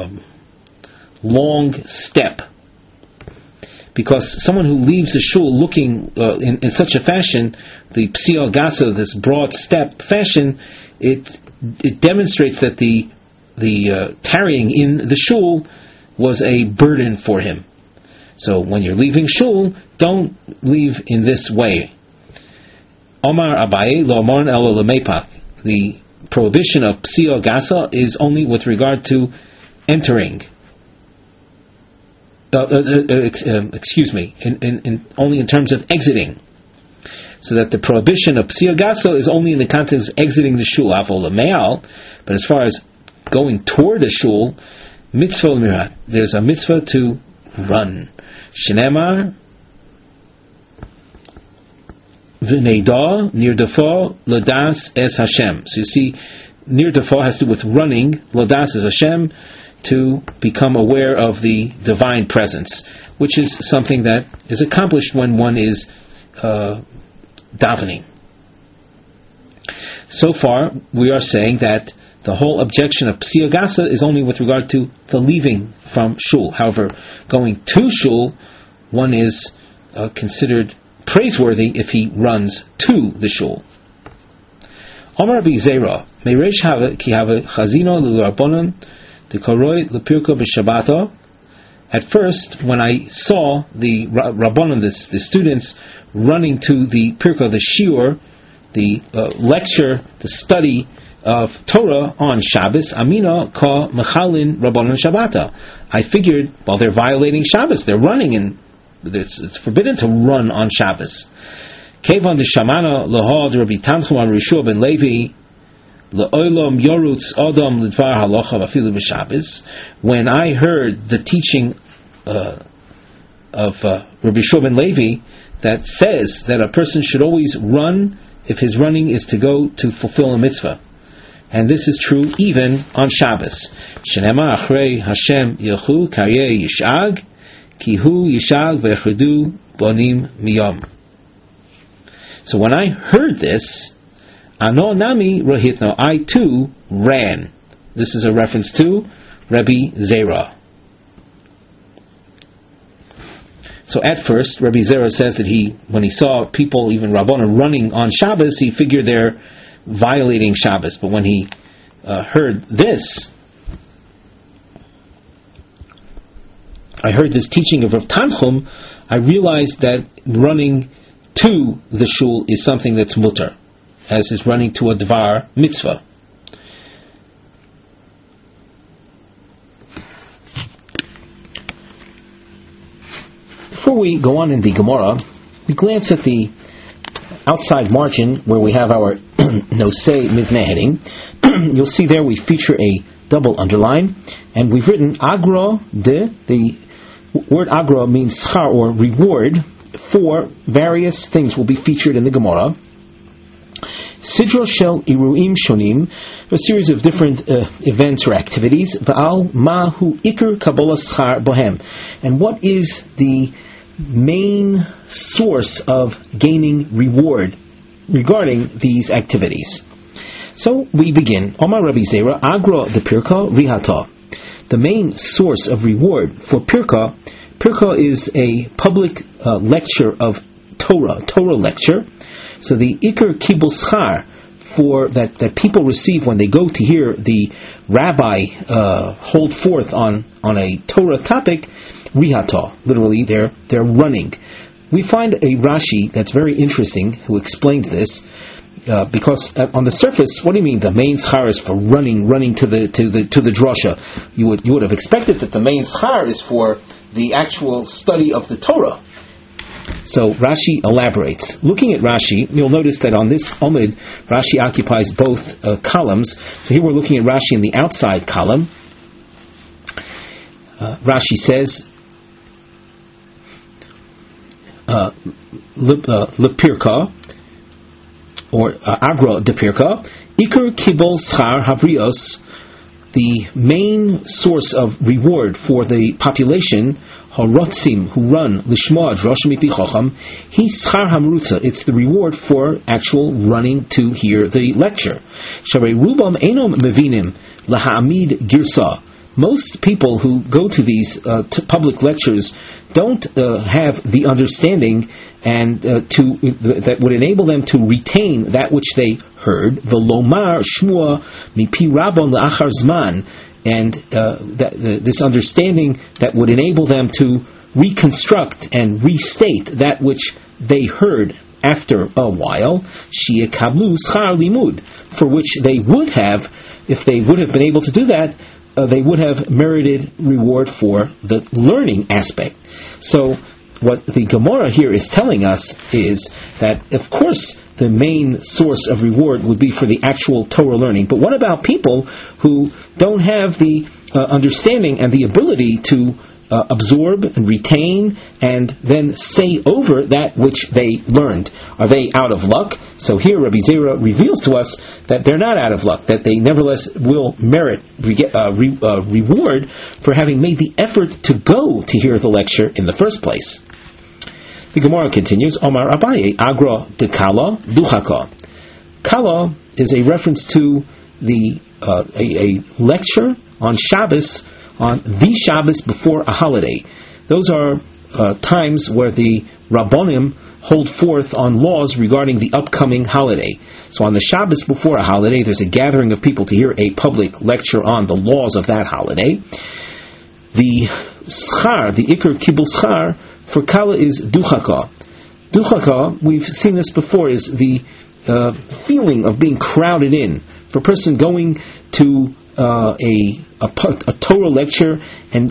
long step. Because someone who leaves a shul looking in such a fashion, the psio gasa, this broad step fashion, it demonstrates that the tarrying in the shul was a burden for him. So when you're leaving shul, don't leave in this way. Omar Abaye lo amorn elo lemepak. The prohibition of psio gasa is only with regard to entering. Only in terms of exiting. So that the prohibition of psio gasa is only in the context of exiting the shul, avol lemeal. But as far as going toward the shul, mitzvah l'mirat, there's a mitzvah to run. Shnemar v'neida nirdafo ladas es Hashem. So you see, nirdafo has to do with running, ladas es Hashem, to become aware of the divine presence, which is something that is accomplished when one is davening. So far, we are saying that the whole objection of psio gasa is only with regard to the leaving from shul. However, going to shul, one is considered praiseworthy if he runs to the shul. Omar Rabbi Zera, Meiresh have ki have chazino l'rabonon dekoroi l'pirko b'shabbato. At first, when I saw the rabbonon, the students running to the pirko, the shiur, the lecture, the study of Torah on Shabbos, Amina ka mechalin rabbanon shabbata. I figured, well, they're violating Shabbos. They're running, and it's forbidden to run on Shabbos. Kevan de shamana lahad Rabbi Tanchum Rishua ben Levi le'olam yorutz adam l'dvar halacha v'afilu b'Shabbos. When I heard the teaching of Rabbi Shua ben Levi that says that a person should always run if his running is to go to fulfill a mitzvah. And this is true even on Shabbos. Shenema achrei Hashem yilchu karyeh yishag, ki hu yishag ve'echredu bonim miyom. So when I heard this, ano nami rohitno, I too ran. This is a reference to Rabbi Zera. So at first, Rabbi Zera says that when he saw people, even Rabbanan, running on Shabbos, he figured they're violating Shabbos. But when he heard this, I heard this teaching of Rav Tanchum, I realized that running to the shul is something that's mutter, as is running to a dvar mitzvah. Before we go on in the Gemara, we glance at the outside margin where we have our Nosei Mivneh heading. You'll see there we feature a double underline, and we've written Agra de. The word Agra means schar, or reward, for various things will be featured in the Gemara. Sidro shel iruim shonim, a series of different events or activities. Va'al mahu ikar kabbalah schar bohem, and what is the main source of gaining reward regarding these activities? So we begin. Omar Rabbi Zera, Agra de Pirka Rihata. The main source of reward for Pirka is a public lecture of Torah lecture. So the Iker Kibul Schar for that people receive when they go to hear the rabbi hold forth on a Torah topic, Rihata, literally they're running. We find a Rashi that's very interesting who explains this. Because on the surface, what do you mean the main schar is for running to the drasha? You would have expected that the main schar is for the actual study of the Torah. So Rashi elaborates. Looking at Rashi, you'll notice that on this Omid, Rashi occupies both columns. So here we're looking at Rashi in the outside column. Rashi says, Lepirka, or Agra de Pirka, Iker Kibol Schar Havrios, the main source of reward for the population, Harotzim, who run Lishmoa Drosh Mipi Chocham, he Schar Hamrutza, it's the reward for actual running to hear the lecture. Sharei Rubam Enom Mevinim Lahamid Girsa. Most people who go to these public lectures don't have the understanding and that would enable them to retain that which they heard. The lomar shmua mipi rabon leachar zman, and this understanding that would enable them to reconstruct and restate that which they heard after a while. Shiekablu schar limud, for which they would have, if they would have been able to do that, they would have merited reward for the learning aspect. So what the Gemara here is telling us is that, of course, the main source of reward would be for the actual Torah learning. But what about people who don't have the understanding and the ability to absorb and retain and then say over that which they learned? Are they out of luck? So here Rabbi Zera reveals to us that they're not out of luck, that they nevertheless will merit reward for having made the effort to go to hear the lecture in the first place. The Gemara continues, Omar Abaye, Agra de Kala Duchaka. Kala is a reference to the a lecture on Shabbos, on the Shabbos before a holiday. Those are times where the Rabbonim hold forth on laws regarding the upcoming holiday. So on the Shabbos before a holiday, there's a gathering of people to hear a public lecture on the laws of that holiday. The schar, the Iker Kibul Schar, for Kala is Duchaka. Duchaka, we've seen this before, is the feeling of being crowded in. For a person going to a Torah lecture and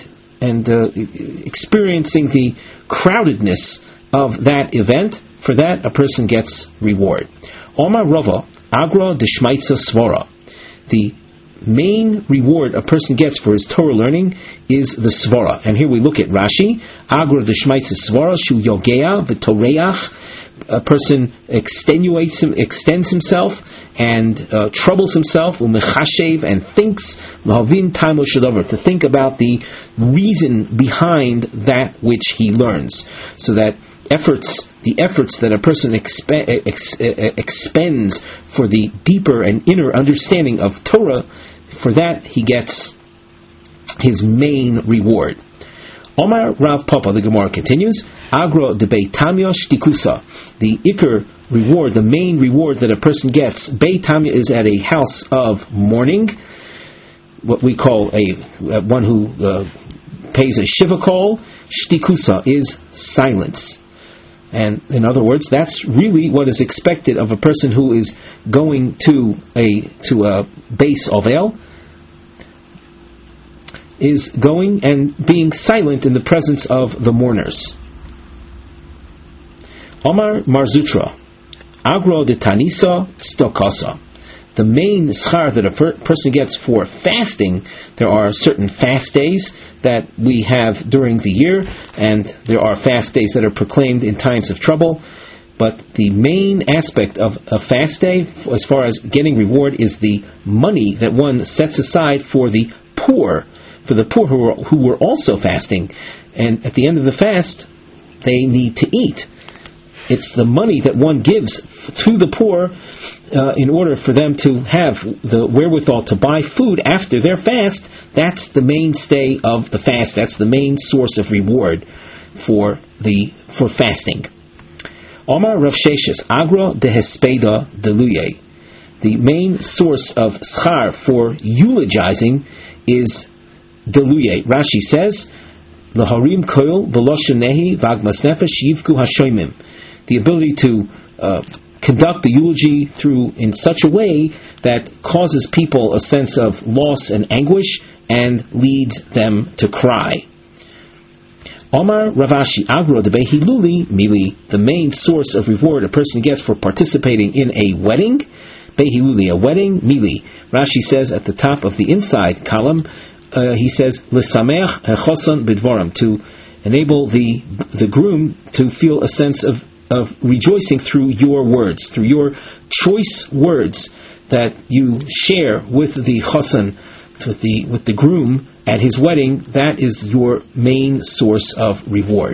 experiencing the crowdedness of that event, for that a person gets reward. Omar Rava, Agra Deshmaitza Svara. The main reward a person gets for his Torah learning is the svara. And here we look at Rashi, Agra Deshmaitza Svara, Shu Yogea V'Toreach. A person extends himself and troubles himself, umechashev, and thinks, lahavin taimo shadavar, to think about the reason behind that which he learns. So that the efforts that a person expends for the deeper and inner understanding of Torah, for that he gets his main reward. Omar Rav Papa, the Gemara continues, Agra de Beitamya Shtikusa. The Iker reward, the main reward that a person gets, Beitamya is at a house of mourning, what we call one who pays a shiva call. Shtikusa is silence. And in other words, that's really what is expected of a person who is going to a base ovel, is going and being silent in the presence of the mourners. Omar Marzutra, Agro de Tanisa Stokasa. The main schar that a person gets for fasting, there are certain fast days that we have during the year, and there are fast days that are proclaimed in times of trouble. But the main aspect of a fast day, as far as getting reward, is the money that one sets aside for the poor who were also fasting. And at the end of the fast, they need to eat. It's the money that one gives to the poor in order for them to have the wherewithal to buy food after their fast. That's the mainstay of the fast. That's the main source of reward for fasting. Omar Rav Sheshes, Agra de Hespeda Deluye. The main source of schar for eulogizing is Deluye. Rashi says, Laharim koil beloshenehi vagmas nefesh yivku hashoimim. The ability to conduct the eulogy in such a way that causes people a sense of loss and anguish and leads them to cry. Omar Ravashi Agro de Behiluli Mili, the main source of reward a person gets for participating in a wedding, Behiluli, a wedding, Mili. Rashi says at the top of the inside column, he says, L'sameach hechoson bidvoram, to enable the groom to feel a sense of rejoicing through your words, through your choice words that you share with the chosan, with the groom at his wedding. That is your main source of reward.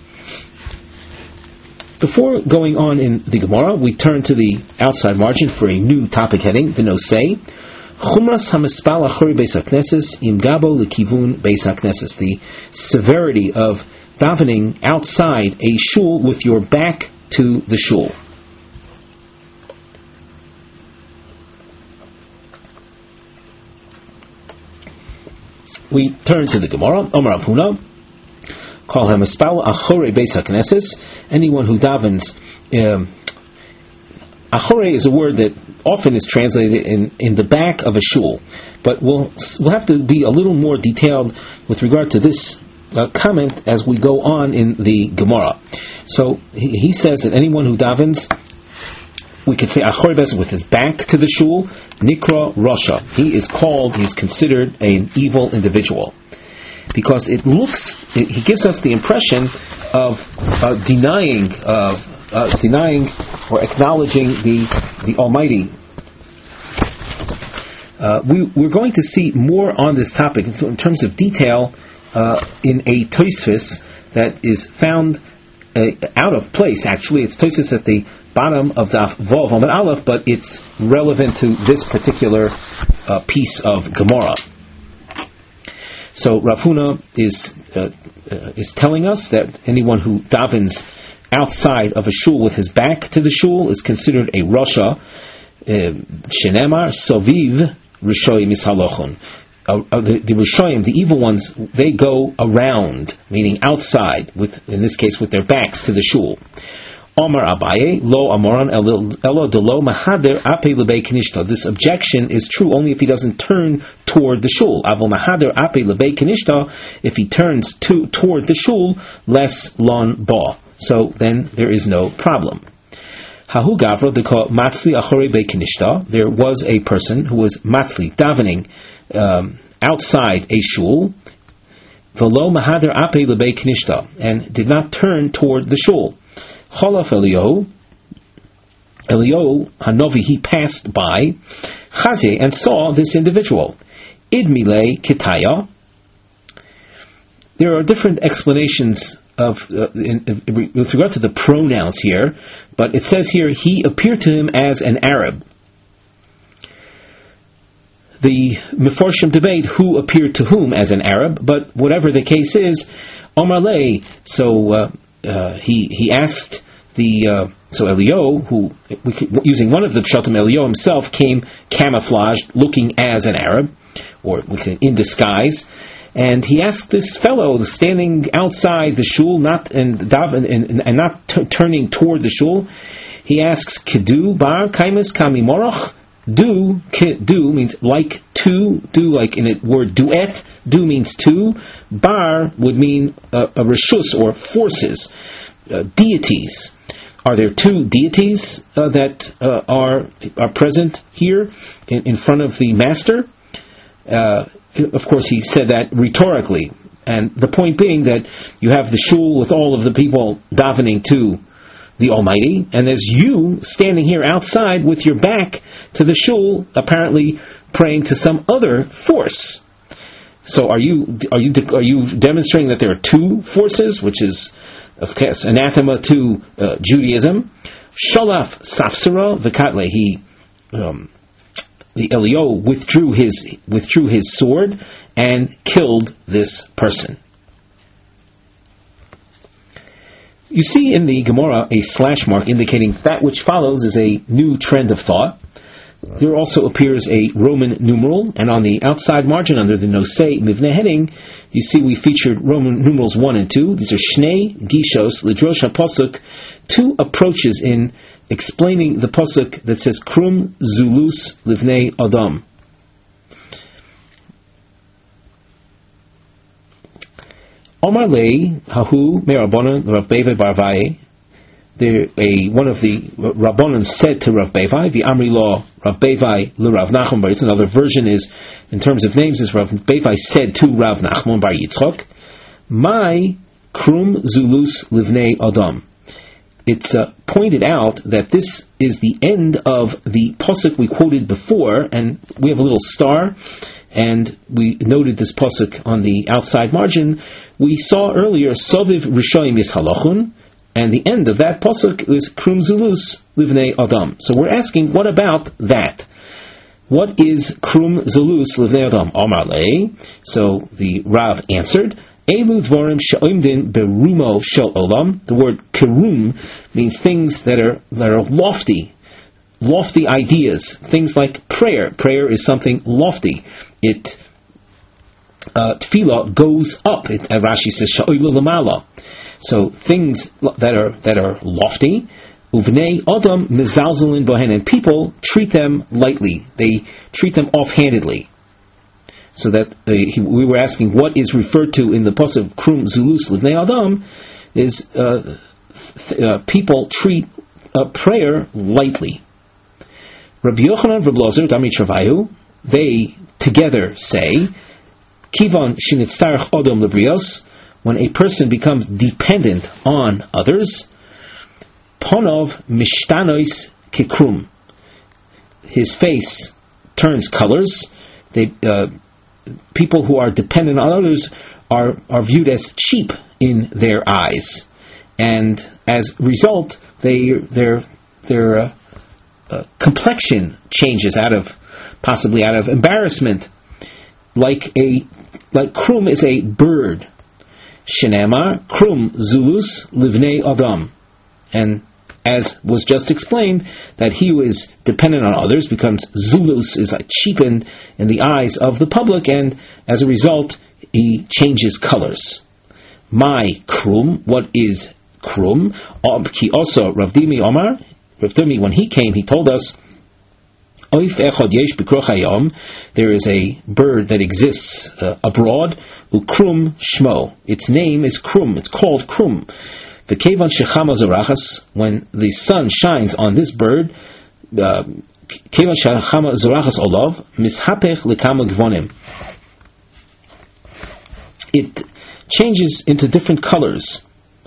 Before going on in the Gemara, we turn to the outside margin for a new topic heading, the Nosei. Chumras hamispal achori beis hakneses im gabo lekivun beis hakneses. The severity of davening outside a shul with your back to the shul. We turn to the Gemara. Omar Avuna, call him aspal achore beis hakneses. Anyone who davens. Achore is a word that often is translated in the back of a shul, but we'll have to be a little more detailed with regard to this comment as we go on in the Gemara. So he says that anyone who davens, we could say achor bes, with his back to the shul, nikra rasha. He is considered an evil individual, because he gives us the impression of denying or acknowledging the Almighty. We're going to see more on this topic in terms of detail in a Tosfos that is found out of place. Actually, it's Tosfos at the bottom of the Vav Amud Aleph, but it's relevant to this particular piece of Gemara. So Rav Huna is telling us that anyone who davens outside of a shul with his back to the shul is considered a rasha. Shenemar soviv rishoy mishalochon. The Rishoyim, the evil ones, they go around, meaning outside, in this case with their backs to the shul. Omar Abaye, lo amoran elo de lo mahader ape lebei kinishta. This objection is true only if he doesn't turn toward the shul. Avol mahader ape lebei kinishta, if he turns toward the shul, less lon ba. So then there is no problem. Hahu gavro deko matzli achore bei kinishta. There was a person who was matzli, davening outside a shul, v'lo mahader ape lebei kinishta, and did not turn toward the shul. Cholaf Eliyahu Hanovi, he passed by Chazye and saw this individual. Idmile Kitaya. There are different explanations with regard to the pronouns here, but it says here he appeared to him as an Arab. The Mefarshim debate who appeared to whom as an Arab, but whatever the case is, Omar Lei, so he asked so Eliyahu, who, using one of the pshatim, Eliyahu himself came camouflaged, looking as an Arab, or in disguise, And he asked this fellow standing outside the shul, not turning toward the shul. He asks, "Kedu bar kaimis kami morach?" Do means like to, do like in the word duet. Do means to. Bar would mean a reshus or forces, deities. Are there two deities that are present here in front of the master? Of course, he said that rhetorically, and the point being that you have the shul with all of the people davening to the Almighty, and there's you standing here outside with your back to the shul, apparently praying to some other force. So are you demonstrating that there are two forces, which is, of course, anathema to Judaism? Shalaf safsara v'katle. The Elio withdrew his sword and killed this person. You see in the Gemara a slash mark indicating that which follows is a new trend of thought. There also appears a Roman numeral, and on the outside margin under the Nosei Mivne heading, you see we featured Roman numerals 1 and 2. These are Shnei Gishos Lidrosh HaPosuk, two approaches in explaining the Posuk that says Krum Zulus Livnei Adam. Omar Lei Hahu Merabonon Rav Bevai Barvaye. One of the Rabbonim said to Rav Bevai, the Amri Law Rav Bevai Rav Nachman Bar Yitzchok. Another version is, in terms of names, is Rav Bevai said to Rav Nachman Bar Yitzchok, "My Krum Zulus Livnei Adam." It's pointed out that this is the end of the pasuk we quoted before, and we have a little star, and we noted this pasuk on the outside margin. We saw earlier Soviv Rishoyim Yishalachun, and the end of that pasuk is Krum Zulus Livnei Adam. So we're asking, what about that? What is Krum Zulus Livnei Adam? Amar Lei. So the Rav answered, Elu Dvorim She'omdin Berumo Shel Olam. The word Kerum means things that are lofty ideas. Things like prayer. Prayer is something lofty. Tefillah goes up. Rashi says Sha'oilu Lamala. So things that are lofty. Uvnei Adam Mizalzelin Bohen, and people treat them lightly. They treat them offhandedly. So that we were asking what is referred to in the pasuk Krum Zulus Livnei Adam is people treat prayer lightly. Rabbi Yochanan, Rabbi Lazar, Dami Travayu, they together say, Kivan Shinitztarach Adam Lebrios, when a person becomes dependent on others, Ponov Mishtanois Kikrum, his face turns colors. People who are dependent on others are viewed as cheap in their eyes, and as a result, their complexion changes possibly out of embarrassment. Like Krum is a bird. Shenamar Krum Zulus Livnei Adam, and as was just explained, that he who is dependent on others becomes Zulus, is cheapened in the eyes of the public, and as a result, he changes colors. My Krum, what is Krum? He also, Rav Dimi Omar, Rav Dimi, when he came, he told us, there is a bird that exists abroad, Ukrum Shmo. Its name is Krum, it's called Krum. The Kevan Shechama Zorachas, when the sun shines on this bird, Kevan Shechama Zorachas Olav, Mishapech Lekama Gvonim. It changes into different colors.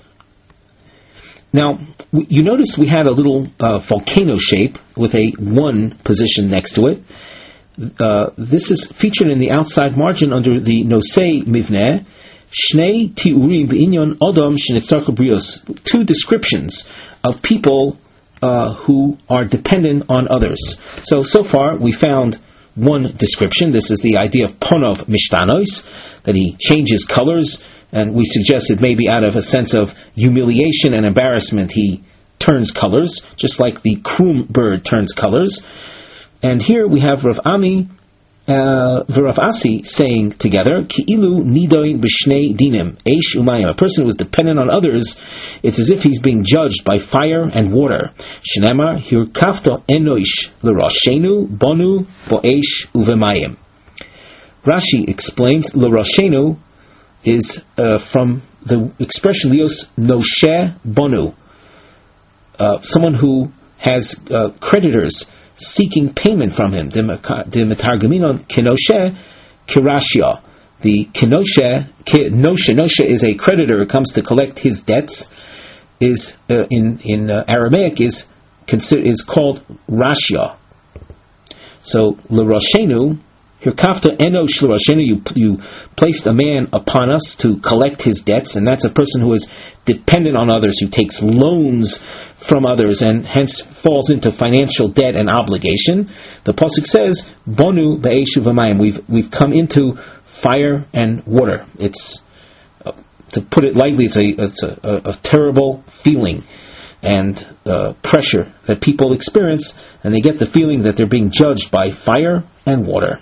Now, you notice we had a little volcano shape with a 1 position next to it. This is featured in the outside margin under the Nosei Mivneh. Shnei tiurim b'inyon adam shenitzarchu brios. 2 descriptions of people who are dependent on others. So far we found 1 description. This is the idea of ponov mishtanos, that he changes colors, and we suggested maybe out of a sense of humiliation and embarrassment he turns colors, just like the Krum bird turns colors. And here we have Rav Ami V'Rav Asi saying together, Ki'ilu nidoi b'shnei dinim, eish umayim. A person who is dependent on others, it's as if he's being judged by fire and water. Shneimar hirkafta enoish l'roshenu bonu bo'eish uvemayim. Rashi explains l'roshenu is from the expression lios noshe bonu, someone who has creditors seeking payment from him. The metargaminon kinoshe kirashia. The kinoshe is a creditor who comes to collect his debts. Is in Aramaic is called rashia. So l'roshenu hirkafta enosh l'roshenu. You placed a man upon us to collect his debts, and that's a person who is dependent on others, who takes loans from others, and hence falls into financial debt and obligation. The pasuk says, "Bonu be'eshu v'mayim." We've come into fire and water. It's to put it lightly, it's a terrible feeling and pressure that people experience, and they get the feeling that they're being judged by fire and water.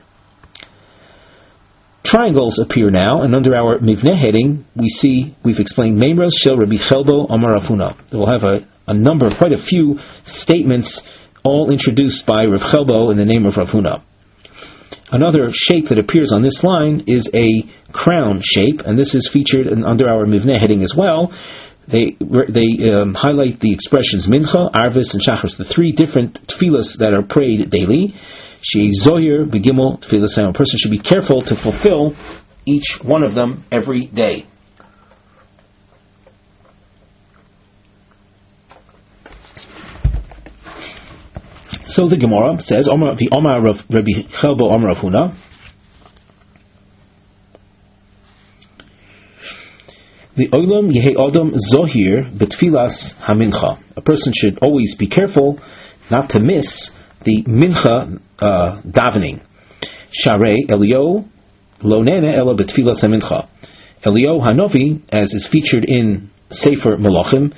Triangles appear now, and under our Mivneh heading, we've explained Meimros Shel Rabbi Chelbo Amar Rav Huna. We'll have quite a few statements, all introduced by Rav Chelbo in the name of Rav Huna. Another shape that appears on this line is a crown shape, and this is featured under our Mivneh heading as well. They highlight the expressions Mincha, Arvis, and Shachris, the three different tefillas that are prayed daily. She zohir begimel tefillas. A person should be careful to fulfill each one of them every day. So the Gemara says, the Omar of Rabbi Chelbo Omar of Huna. The Olam Yehi Adam Zohir Betfilas Hamincha. A person should always be careful not to miss the Mincha davening. Sharei Elio Lo Nene Ela Betfilas Hamincha. Elio Hanovi, as is featured in Sefer Melachim,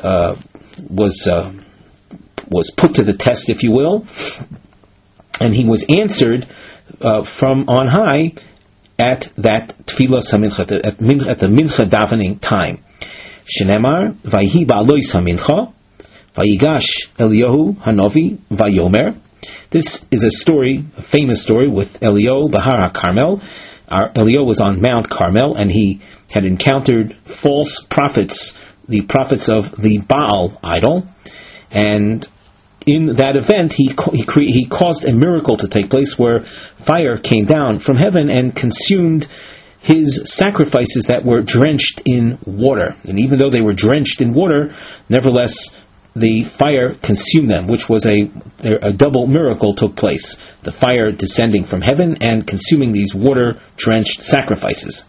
was put to the test, if you will, and he was answered from on high at that tefillah samincha, at the mincha davening time. Shenemar vayhi ba'alois hamincha vayigash Eliyahu hanovi vayomer. This is a famous story with Eliyahu Bahar HaKarmel. Eliyahu was on Mount Carmel, and he had encountered false prophets, the prophets of the Baal idol, and in that event, he caused a miracle to take place where fire came down from heaven and consumed his sacrifices that were drenched in water. And even though they were drenched in water, nevertheless, the fire consumed them, which was a double miracle took place. The fire descending from heaven and consuming these water-drenched sacrifices.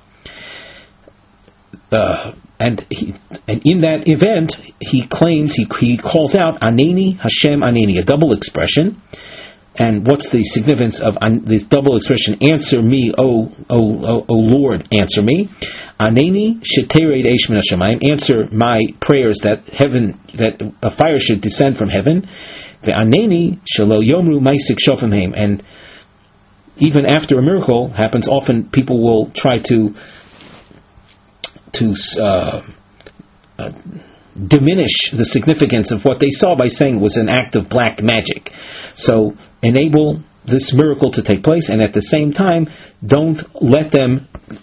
And in that event, he claims, he calls out Aneni Hashem Aneni, a double expression. And what's the significance of this double expression? Answer me, O Lord, answer me. Aneni shetered eish min hashamayim, answer my prayers that a fire should descend from heaven. Ve'aneni shelo yomru ma'asik shofim heim. And even after a miracle happens, often people will try to diminish the significance of what they saw by saying it was an act of black magic. So enable this miracle to take place, and at the same time, don't let them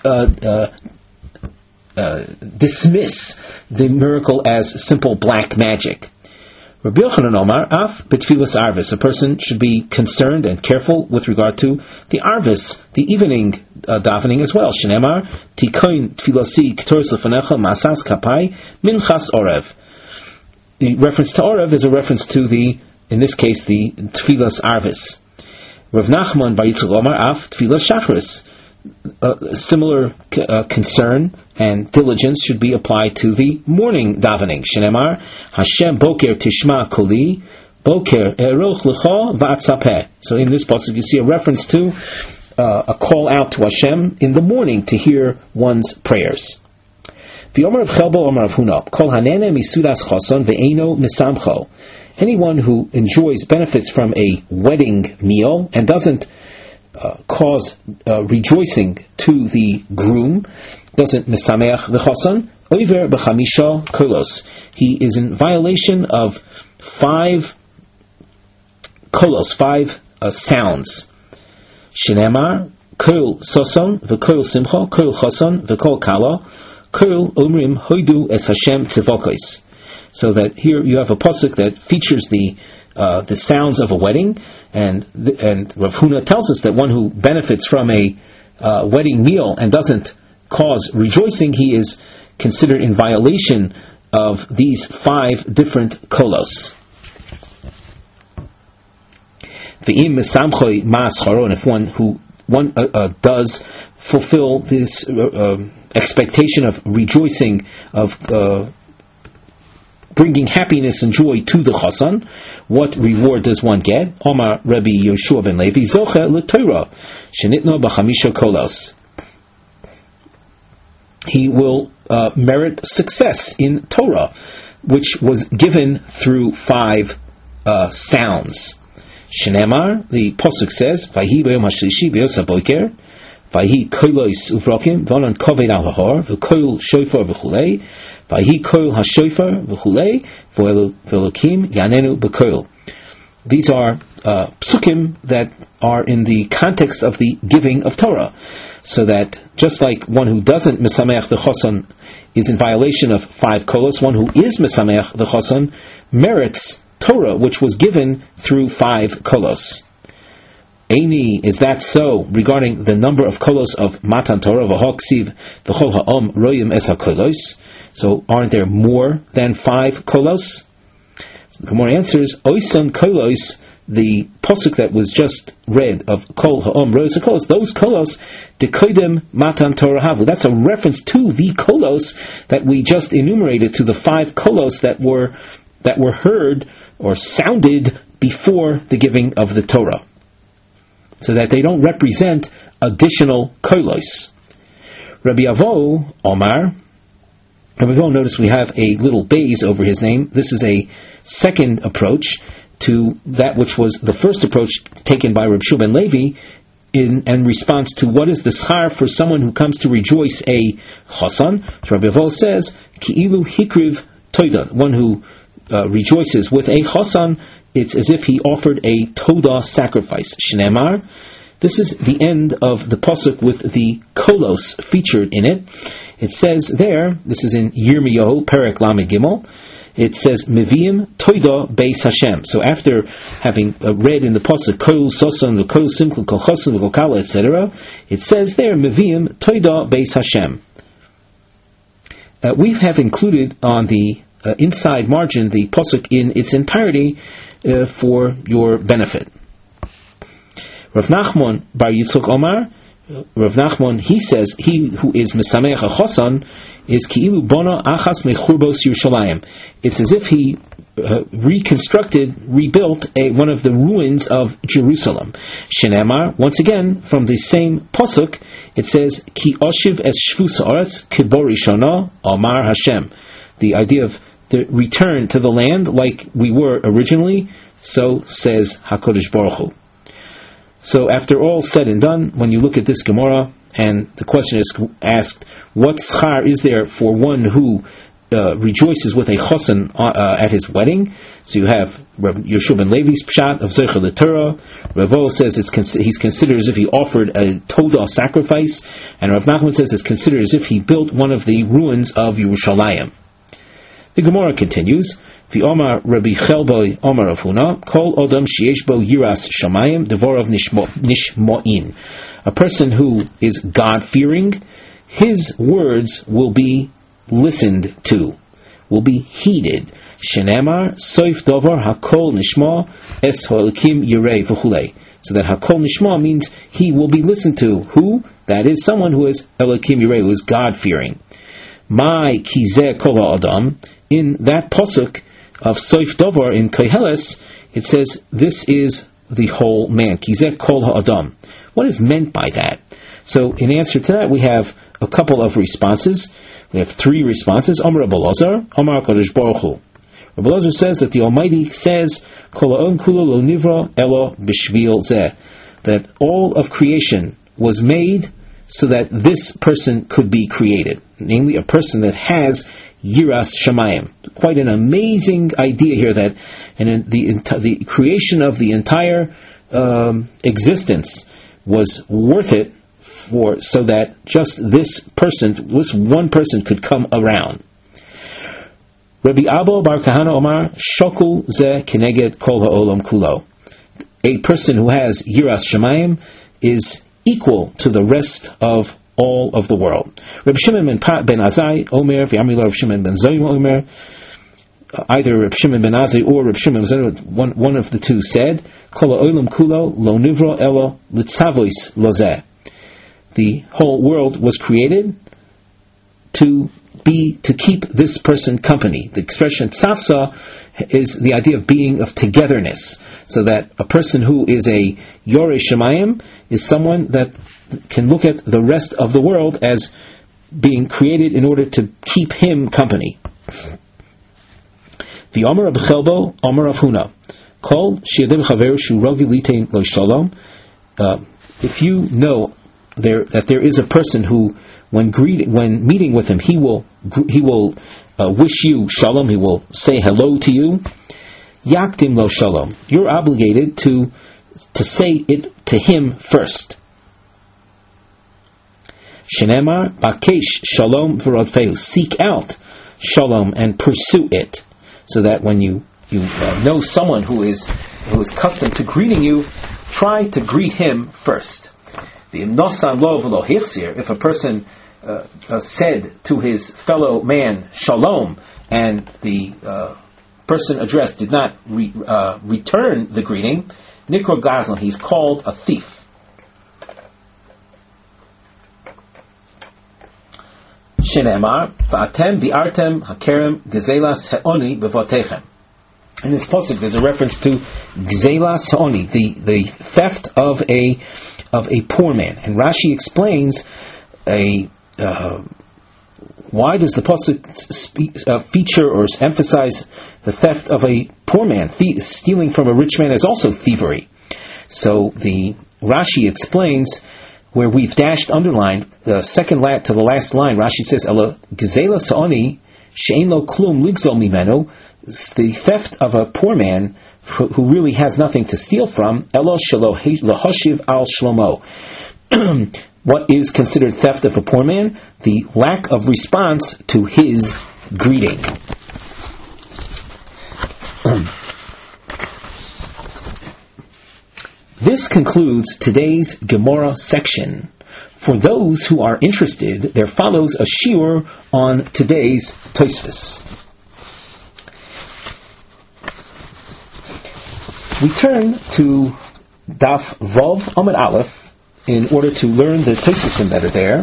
dismiss the miracle as simple black magic. Rabbi Yochanan Omar, af betfilas arvis, a person should be concerned and careful with regard to the arvis, the evening davening as well. Shenemar tikoin tfilasi k'toros lefanecha masas kapai minchas orev. The reference to orev is a reference to in this case, the tfilas arvis. Rav Nachman bar Yitzchak Omar, af tfilas shachris. Similar concern and diligence should be applied to the morning davening. Shenemar Hashem boker tishma koli boker eroch lecha va'atzapeh. So in this passage you see a reference to a call out to Hashem in the morning to hear one's prayers. The Omer of Chelbo Omer of Huna kol hanene misudas chason ve'eno misamcho. Anyone who enjoys benefits from a wedding meal and doesn't cause rejoicing to the groom, doesn't misameach the chosan, over b'chamisha kolos. He is in violation of 5 kolos, 5 sounds. Shenemar, kol soson, v'kol simcha, kol chosan, v'kol kala, kol omrim hoidu es Hashem tzivokos. So that here you have a pasuk that features the sounds of a wedding, and Rav Huna tells us that one who benefits from a wedding meal and doesn't cause rejoicing, he is considered in violation of these 5 different kolos. V'im mesamchoi ma'ascharo, and if one does fulfill this expectation of rejoicing, of bringing happiness and joy to the chasan, what reward does one get? Omar Rabbi Yoshua ben Levi, Zocha l'Torah shenitno b'chamisha kolos. He will merit success in Torah, which was given through 5 sounds. Shenemar, the pasuk says, Vayhi b'yom hashlishi b'yos haboker, Vayhi kolos uvrokim, v'onan koved al hahor, v'kol shofar v'chulei, Vayhi kol hashofar v'chulei, v'elokim yanenu b'kol. These are psukim that are in the context of the giving of Torah. So that just like one who doesn't misameach the chosan is in violation of 5 kolos, one who is misameach the chosan merits Torah, which was given through 5 kolos. Eini, is that so regarding the number of kolos of Matan Torah, v'hoksiv v'chol ha'om royim es ha'kolos? So aren't there more than 5 kolos? So the Gemara answers, oisan kolos, the pasuk that was just read of kol ha'om royim es ha'kolos, those kolos dekoidem Matan Torah havu. That's a reference to the kolos that we just enumerated, to the 5 kolos that were heard or sounded before the giving of the Torah, so that they don't represent additional kolos. Rabbi Avo Omar, Rabbi Avo, notice we have a little bays over his name. This is a second approach to that which was the first approach taken by Rabbi Shua ben Levi in response to what is the schar for someone who comes to rejoice a chasan. So Rabbi Avo says, Ki'ilu hikriv toida, one who rejoices with a chasan, it's as if he offered a todah sacrifice. Shneimar, this is the end of the pasuk with the kolos featured in it. It says there, this is in Yirmiyahu, Perek Lamed Gimel, it says, Meviim todah beis Hashem. So after having read in the pasuk, kol soson, kol simcha, kol choson, kol kala, etc., it says there, Meviim todah beis Hashem. We have included on the inside margin the pasuk in its entirety for your benefit. Rav Nachman bar Yitzchok Omar, Rav Nachman, he says, he who is mesameach a chosan is ki'ilu bona achas mechurbos Yerushalayim. It's as if he rebuilt one of the ruins of Jerusalem. Shenemar, once again from the same pasuk, it says, Ki oshiv es shvus haaretz kibor rishona Amar Hashem. The idea of the return to the land like we were originally, so says HaKadosh Baruch Hu. So after all said and done, when you look at this Gemara, and the question is asked, what schar is there for one who rejoices with a chosan at his wedding? So you have Yoshua ben Levi's pshat of Zocha l'Torah. Ravo says he's considered as if he offered a todah sacrifice, and Rav Nachman says it's considered as if he built one of the ruins of Yerushalayim. The Gemara continues, V'omar Rabbi Chelboi Omar Rav Huna, Kol Odam Sheyesh Bo Yiras Shamayim Devorav Nishmo'in. A person who is God-fearing, his words will be listened to, will be heeded. Shenemar Soif Dovar Hakol Nishma Es Ho'elkim Yirei V'chulei. So that Hakol Nishma means he will be listened to. Who? That is someone who is Elokim Yirei, who is God-fearing. My Kizeh Kol Ha'adam. In that pasuk of Soif Dovar in Koheles, it says, this is the whole man. Kizeh Kol Ha'adam. What is meant by that? So in answer to that, we have a couple of responses. We have 3 responses. Amar Rabbi Elazar, Amar HaKadosh Baruch Hu. Rabbi Elazar says that the Almighty says, Kol ha'om kulo lo nivra elo b'shvil zeh. that all of creation was made so that this person could be created, namely a person that has Yiras Shamayim. Quite an amazing idea here, that the creation of the entire existence was worth it so that just this one person could come around. Rabbi Abba Bar Kahana Omar Shokul Ze Keneged Kol Ha'olam Kulo. A person who has Yiras Shamayim is equal to the rest of all of the world. Rabbi Shimon ben Azai Omer v'Amri Rabbi Shimon ben Zoy Omer. Either Rabbi Shimon ben Azai or Rabbi Shimon ben Zoy, one of the two said, Kol Ha'olam Kulo Lo Nivro Elo Litzavois Lozeh. The whole world was created to keep this person company. The expression tzafsa is the idea of being of togetherness, so that a person who is a Yoreh Shemayim is someone that can look at the rest of the world as being created in order to keep him company. The Omer of Chelbo, Omer of Huna, Kol Sheyadim Chaver Shu Rogi Litein Lo Shalom. If you know that there is a person who, when meeting with him, he will wish you shalom. He will say hello to you. Yakdim lo shalom. You're obligated to say it to him first. Shenemar bakesh shalom v'rodfeu. Seek out shalom and pursue it, so that when you know someone who is accustomed to greeting you, try to greet him first. If a person said to his fellow man shalom, and the person addressed did not return the greeting, Nikro Gazlan, he's called a thief. Shenemar va'atem bi'artem hakerem gezelas he'oni bevotechem. In this pasuk, there's a reference to gezelas he'oni, the theft of a poor man, and Rashi explains why does the pasuk feature or emphasize the theft of a poor man? Stealing from a rich man is also thievery. So the Rashi explains, where we've underlined the second to the last line. Rashi says, "Ela gezela sa'oni she'en lo klum ligzol mimenu." The theft of a poor man who really has nothing to steal from. Elo shelo lahoshiv al shlomo. What is considered theft of a poor man? The lack of response to his greeting. This concludes today's Gemara section. For those who are interested, there follows a shiur on today's Tosfos. We turn to Daf Vav Amud Aleph in order to learn the Tosfosim that are there.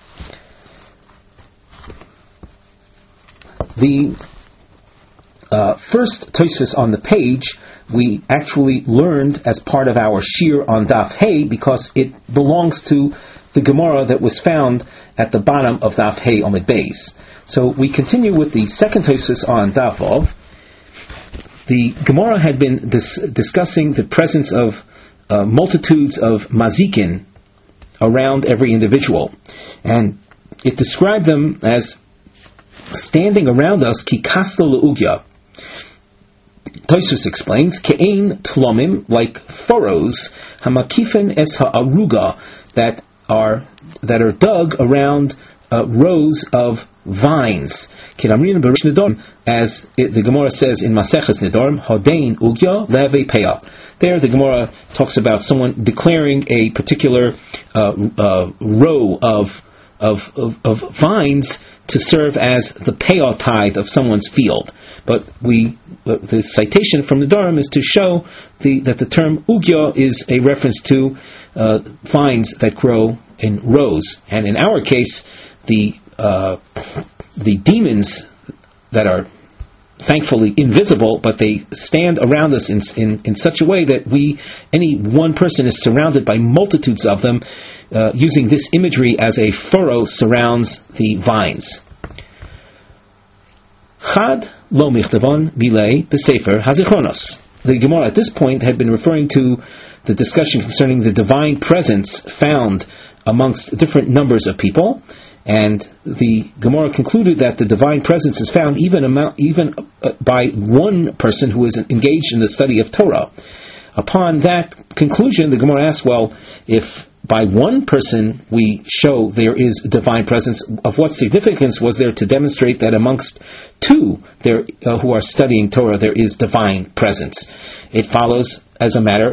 The first Tosfos on the page we actually learned as part of our shiur on Daf Hey, because it belongs to the Gemara that was found at the bottom of Daf Hey Amud Beis. So we continue with the second Tosfos on Daf Vav. The Gemara had been discussing the presence of multitudes of mazikin around every individual, and it described them as standing around us ki kasla le'ugya. Tosfos explains, ke'ein tlomim, like furrows, hamakifen es ha'aruga, that are dug around rows of vines. As the Gemara says in Maseches Nedarim, Hodein Ugya Leve Peah. There the Gemara talks about someone declaring a particular row of vines to serve as the Peah tithe of someone's field. But the citation from Nedarim is to show that the term Ugya is a reference to vines that grow in rows. And in our case, the demons that are thankfully invisible, but they stand around us in such a way that any one person is surrounded by multitudes of them, using this imagery as a furrow surrounds the vines. Chad lo michtavon bilei b'sefer hazichronos. The Gemara at this point had been referring to the discussion concerning the divine presence found amongst different numbers of people, and the Gemara concluded that the divine presence is found even by one person who is engaged in the study of Torah. Upon that conclusion, the Gemara asks, well, if by one person we show there is divine presence, of what significance was there to demonstrate that amongst two there who are studying Torah there is divine presence? It follows as a matter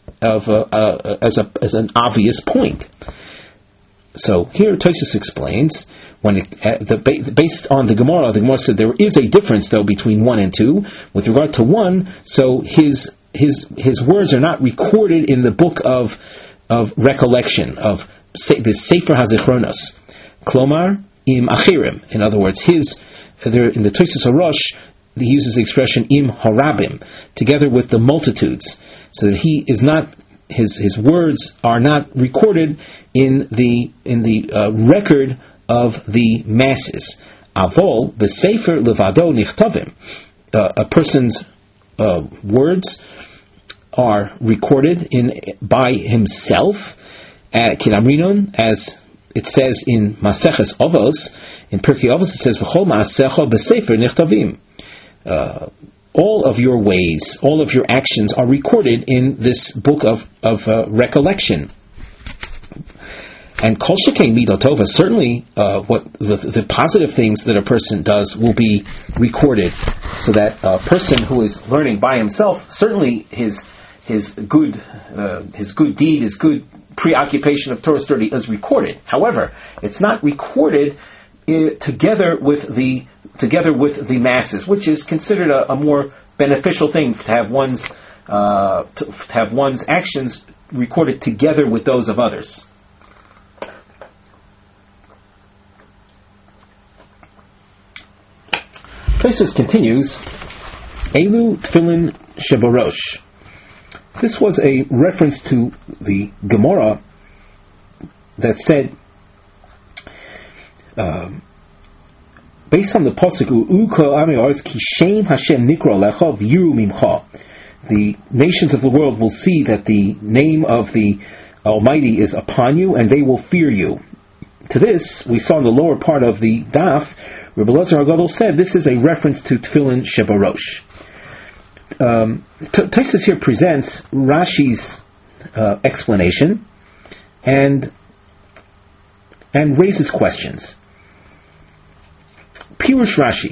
as an obvious point. So here Tosfos explains, based on the Gemara said there is a difference though between 1 and 2. With regard to 1, so his words are not recorded in the book of recollection of the Sefer HaZichronos. Klomar im achirim. In other words, in the Tosfos HaRosh, he uses the expression im harabim, together with the multitudes, so that he is not. His words are not recorded in the record of the masses. Avol b'sefer levado nichtavim. A person's words are recorded by himself. Kinamrinon, as it says in Maseches Avos, in Pirkei Avos it says v'chol ma'asecha b'sefer nichtavim. All of your ways, all of your actions are recorded in this book of recollection. And kol shekei midotova, certainly what the positive things that a person does will be recorded, so that a person who is learning by himself, certainly his good deed, his good preoccupation of Torah study is recorded. However, it's not recorded together with the masses, which is considered a more beneficial thing to have one's actions recorded together with those of others. Tosfos continues, Elu Tefillin Shebarosh. This was a reference to the Gemara that said, based on the pasuk, the nations of the world will see that the name of the Almighty is upon you, and they will fear you. To this, we saw in the lower part of the daf, Rebbe Elazar HaGadol said this is a reference to Tefillin Shebarosh. Tosfos here presents Rashi's explanation and raises questions. Pirush Rashi: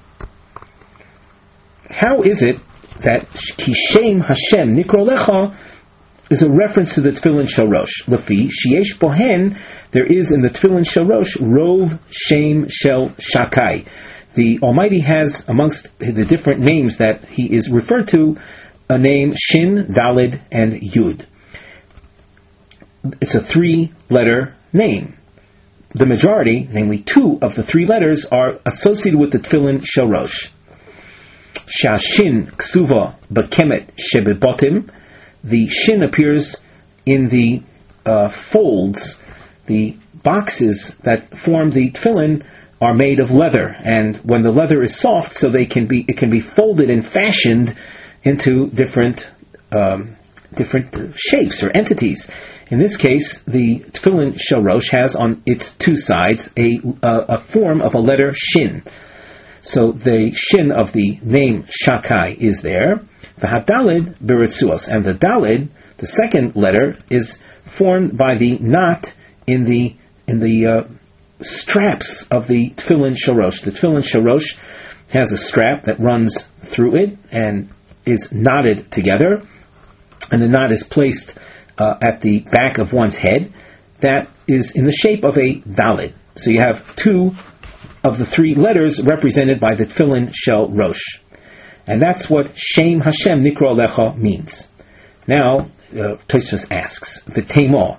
how is it that Kishem Hashem Nikro Lecha is a reference to the Tefillin Shel Rosh? Lefi Sheyesh Bohen, there is in the Tefillin Shel Rosh Rov Shem Shel Shakai. The Almighty has amongst the different names that He is referred to a name Shin, Dalid, and Yud. It's a 3-letter name. The majority, namely 2 of the 3 letters, are associated with the Tefillin Shel Rosh. Shashin Ksuva Bakemet Shebebotim. The Shin appears in the folds. The boxes that form the Tefillin are made of leather, and when the leather is soft, so it can be folded and fashioned into different shapes or entities. In this case, the Tefillin Shel Rosh has on its 2 sides a form of a letter Shin. So the Shin of the name Shakai is there. The Hadalid Beritzuos, and the Dalid, the second letter, is formed by the knot in the straps of the Tefillin Shel Rosh. The Tefillin Shel Rosh has a strap that runs through it and is knotted together, and the knot is placed at the back of one's head. That is in the shape of a Dalid. So you have 2 of the 3 letters represented by the Tefillin Shel Rosh. And that's what Shem Hashem Nikro Lecha means. Now, Tosfos asks, V'teimah.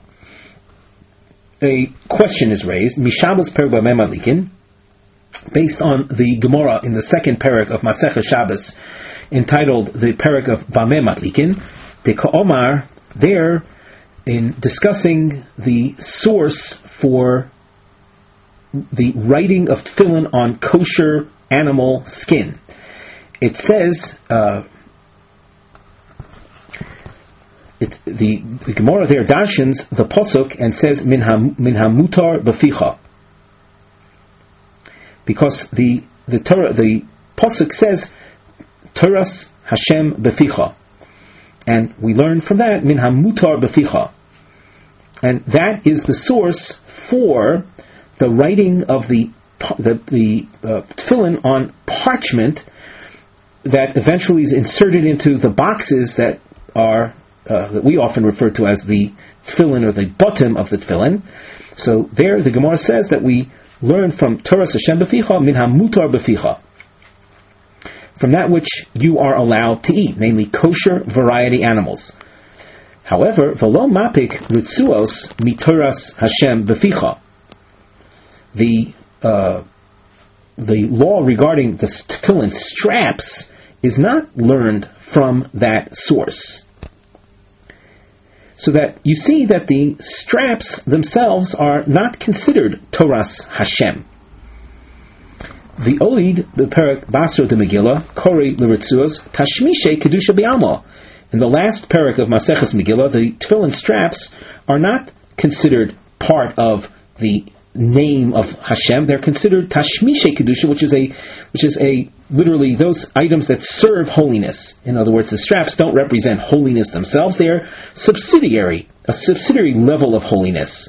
A question is raised, Mishabos Perek Bameh Madlikin, based on the Gemara in the 2nd Perek of Masechet Shabbos, entitled the Perek of Bameh Madlikin, the Ka'omar, there, in discussing the source for the writing of tefillin on kosher animal skin. It says, the Gemara there darshans the pasuk and says min hamutar b'ficha, because the pasuk says Toras Hashem b'ficha, and we learn from that min hamutar b'ficha, and that is the source for the writing of the tefillin on parchment that eventually is inserted into the boxes that are that we often refer to as the tefillin, or the bottom of the tefillin. So there the Gemara says that we learn from Toras Hashem b'ficha min hamutar b'ficha, from that which you are allowed to eat, namely kosher variety animals. However, v'lo mapik ritzuos mitoras Hashem b'ficha. The law regarding the tefillin straps is not learned from that source. So that you see that the straps themselves are not considered Toras Hashem. The Olid, the Perek Basra de Megillah, Kori L'Ritzuos, Tashmishe Kedusha B'Alma. In the last Perek of Maseches Megillah, the tefillin straps are not considered part of the name of Hashem. They're considered Tashmishe Kedusha, which is literally those items that serve holiness. In other words, the straps don't represent holiness themselves. They're a subsidiary level of holiness.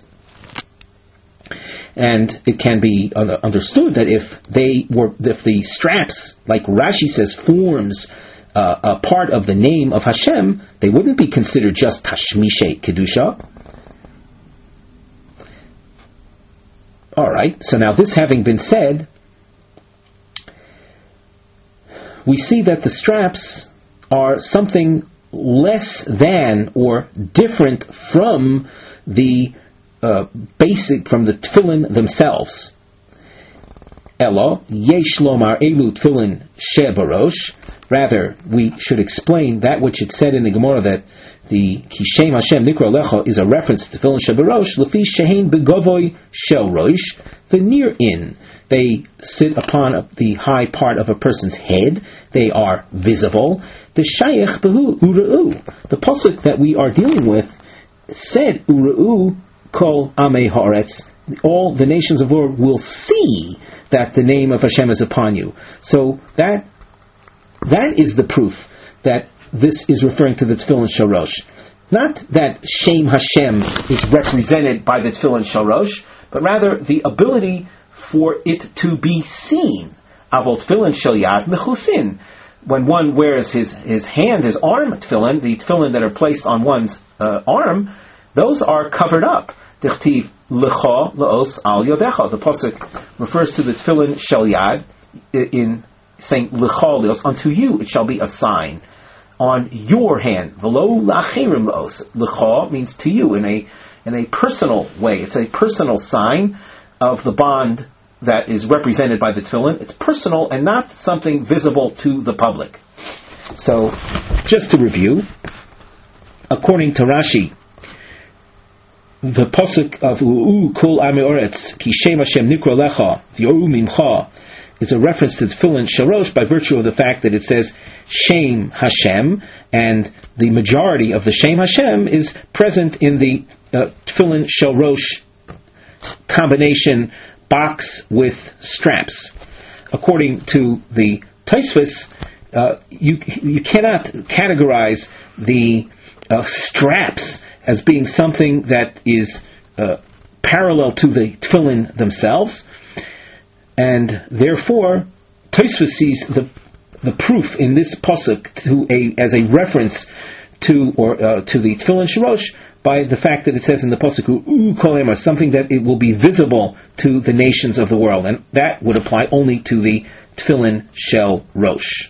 And it can be understood that if the straps, like Rashi says, forms a part of the name of Hashem, they wouldn't be considered just Tashmishe Kedusha. Alright, so now this having been said, we see that the straps are something less than or different from the from the tefillin themselves. Elo, yesh lomar elu tefillin shebarosh. Rather, we should explain that which it said in the Gemara, that the Kishem Hashem Nikra Lecha is a reference to tefillin shebarosh, lefi shehein begovoy shel rosh, the near in. They sit upon the high part of a person's head. They are visible. The shayach behu ura'u. The pasuk that we are dealing with said ura'u kol amei haaretz. All the nations of the world will see that the name of Hashem is upon you. So that is the proof that this is referring to the tefillin shorosh. Not that Shem Hashem is represented by the tefillin shorosh, but rather the ability for it to be seen. Avol tefillin shel yad mechusin. When one wears his hand, his arm tefillin, the tefillin that are placed on one's arm, those are covered up. Dichtiv lecha leos al yodecha. The pasuk refers to the tefillin shel yad in saying lecha leos, unto you it shall be a sign on your hand. V'lo lacherim leos. Lecha means to you in a personal way. It's a personal sign of the bond that is represented by the tefillin. It's personal and not something visible to the public. So, just to review, according to Rashi, the pasuk of U'u kol amei oretz ki shem Hashem nikra lecha v'yoru mimcha is a reference to tefillin shorosh by virtue of the fact that it says Shem Hashem, and the majority of the Shem Hashem is present in the tefillin shorosh combination box with straps. According to the Tosfos, you cannot categorize the straps as being something that is parallel to the tefillin themselves, and therefore Tosfos sees the proof in this pasuk as a reference to the tefillin shorosh by the fact that it says in the pasuk kolema, something that it will be visible to the nations of the world, and that would apply only to the tefillin shel rosh.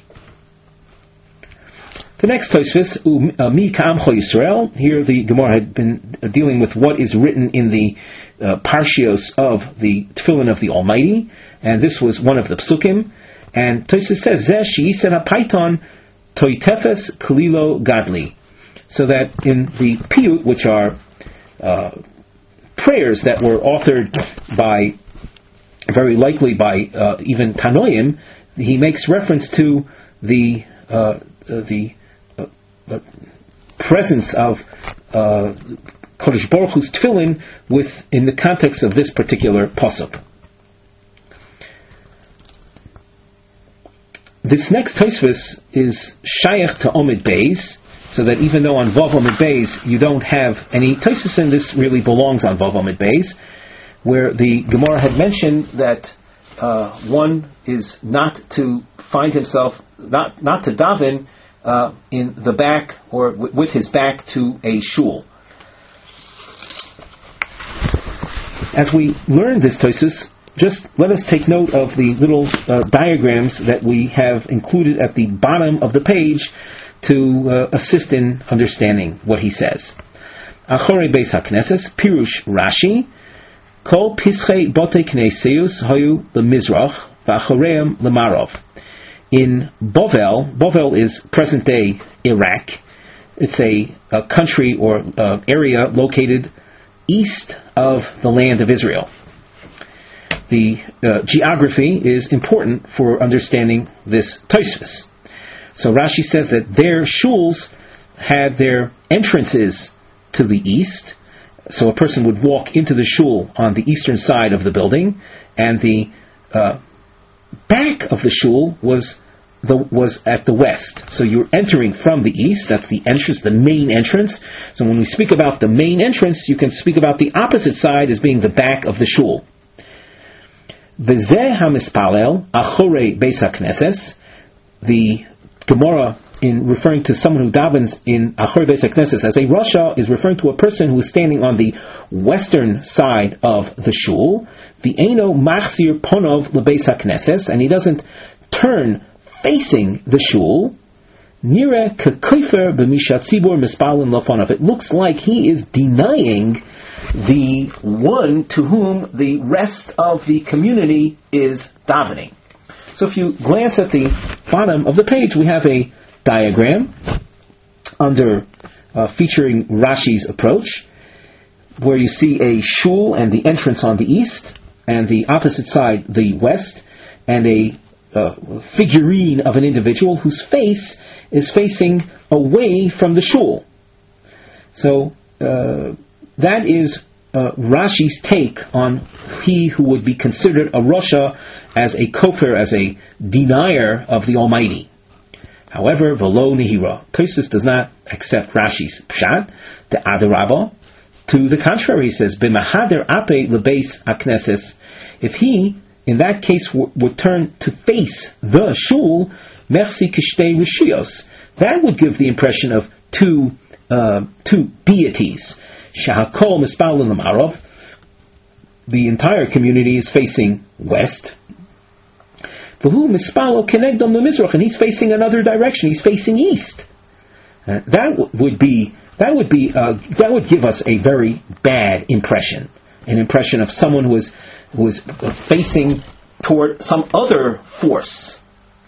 The next Tosfos, mi ka'amcho Yisrael. Here the Gemara had been dealing with what is written in the parshios of the tefillin of the Almighty, and this was one of the psukim. And Tosfos says, Zeh she'isen ha'paiton toitefes kulilo gadli. So that in the piyut, which are prayers that were authored by, very likely by even Tanoim, he makes reference to the presence of Kodesh Baruch Hu's tefillin in the context of this particular pasuk. This next Tosfos is Shayach to Omid Beis, so that even though on Vav Omid Beis you don't have any Tosfos, and this really belongs on Vav Omid Beis, where the Gemara had mentioned that one is not to find himself, not to daven in the back or with his back to a shul. As we learn this Tosfos, just let us take note of the little diagrams that we have included at the bottom of the page to assist in understanding what he says. Achorei Beis HaKnesses, Pirush Rashi, Kol Pischei Botei Knesseus Hayu Lemizrach, V'achoreim Lemarov. In Bovel is present-day Iraq. It's a country or area located east of the land of Israel. The geography is important for understanding this Tosfos. So Rashi says that their shuls had their entrances to the east, so a person would walk into the shul on the eastern side of the building, and the back of the shul was at the west. So you're entering from the east, that's the entrance, the main entrance. So when we speak about the main entrance, you can speak about the opposite side as being the back of the shul. V'zeh hamispalel achorei beis haknesses. The Gemara, in referring to someone who davens in achorei beis haknesses as a rasha, is referring to a person who is standing on the western side of the shul. V'eino machzir ponov lebeis haknesses, and he doesn't turn facing the shul. Nira kekofer b'mishat tzibur mispalin lofonov. It looks like he is denying the one to whom the rest of the community is davening. So if you glance at the bottom of the page, we have a diagram under featuring Rashi's approach, where you see a shul and the entrance on the east, and the opposite side the west, and a figurine of an individual whose face is facing away from the shul. So that is Rashi's take on he who would be considered a rasha as a kofir, as a denier of the Almighty. However, v'lo nihira, Tosfos does not accept Rashi's pshat, the adarabah. To the contrary, he says, b'mahader ape lebeis haknesses, if he, in that case, would turn to face the shul, merci kishtei rishiyos, that would give the impression of two deities. Shahakol mispalin l'marov, the entire community is facing west. V'hu mispalo kenegdom l'mizrach, and he's facing another direction. He's facing east. That would give us a very bad impression, an impression of someone who is facing toward some other force.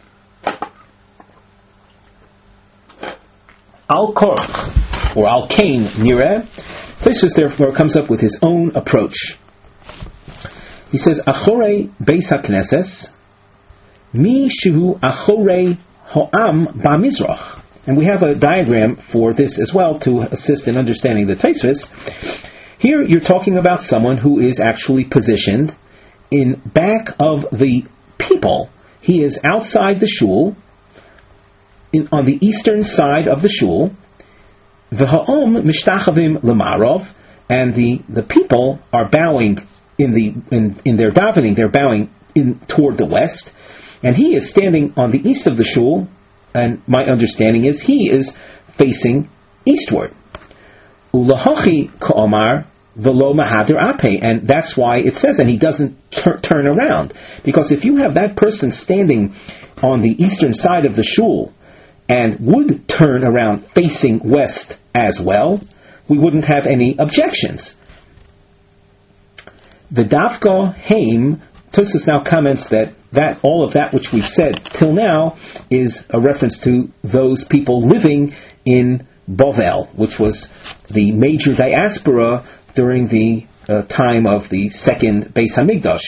Al-Kor, or Al-Kain Nireh, Tosfos therefore comes up with his own approach. He says, Achorei Beis HaKnesses, Mi Shuhu Achorei Ho'am Ba'mizrach. And we have a diagram for this as well to assist in understanding the Tosfos. Here you're talking about someone who is actually positioned in back of the people. He is outside the shul, on the eastern side of the shul. V'ha'om mishtachavim l'marov, and the people are bowing in their davening. They're bowing in toward the west, and he is standing on the east of the shul. And my understanding is he is facing eastward. Ulahachi ka'omar v'lo mahader ape, and that's why it says, and he doesn't turn around, because if you have that person standing on the eastern side of the shul and would turn around facing west as well, we wouldn't have any objections. The Dafka Haim, Tosfos now comments that all of that which we've said till now is a reference to those people living in Bovel, which was the major diaspora during the time of the second Beis Hamikdash.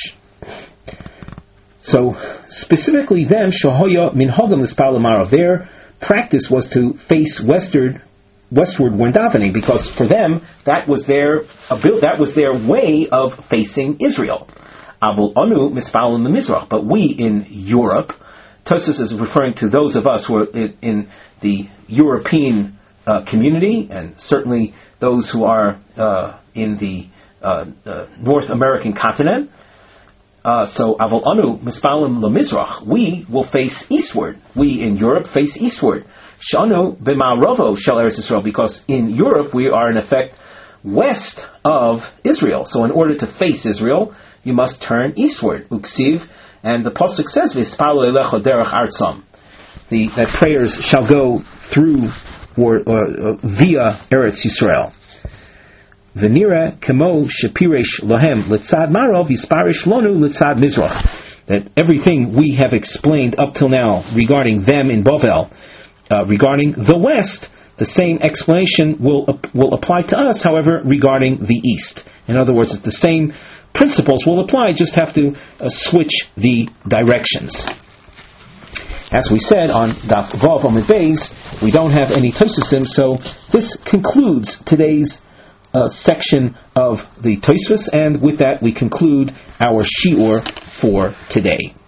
So specifically them, Shahoya Minhagam L'Spal L'Marav, their practice was to face westward westward when davening, because for them that was their way of facing Israel. Avul anu mispalim lemizrach, but we in Europe, Tosfos is referring to those of us who are in the European community, and certainly those who are in the North American continent. So avol anu mispalim lemizrach, we will face eastward. We in Europe face eastward. Shanu b'ma'aravo shel Eretz Yisrael, because in Europe we are in effect west of Israel. So in order to face Israel, you must turn eastward. Uksiv, and the pasuk says v'ispalu elecha derech artzam, that prayers shall go through or via Eretz Yisrael. V'nira kemo shepiresh lohem litzad marov yisparish lonu litzad mizrach, that everything we have explained up till now regarding them in Bavel, regarding the west, the same explanation will apply to us, however, regarding the east. In other words, the same principles will apply, just have to switch the directions. As we said on Daf Vav Amud Beis, we don't have any Tosfosim, so this concludes today's section of the Tosfos, and with that we conclude our shiur for today.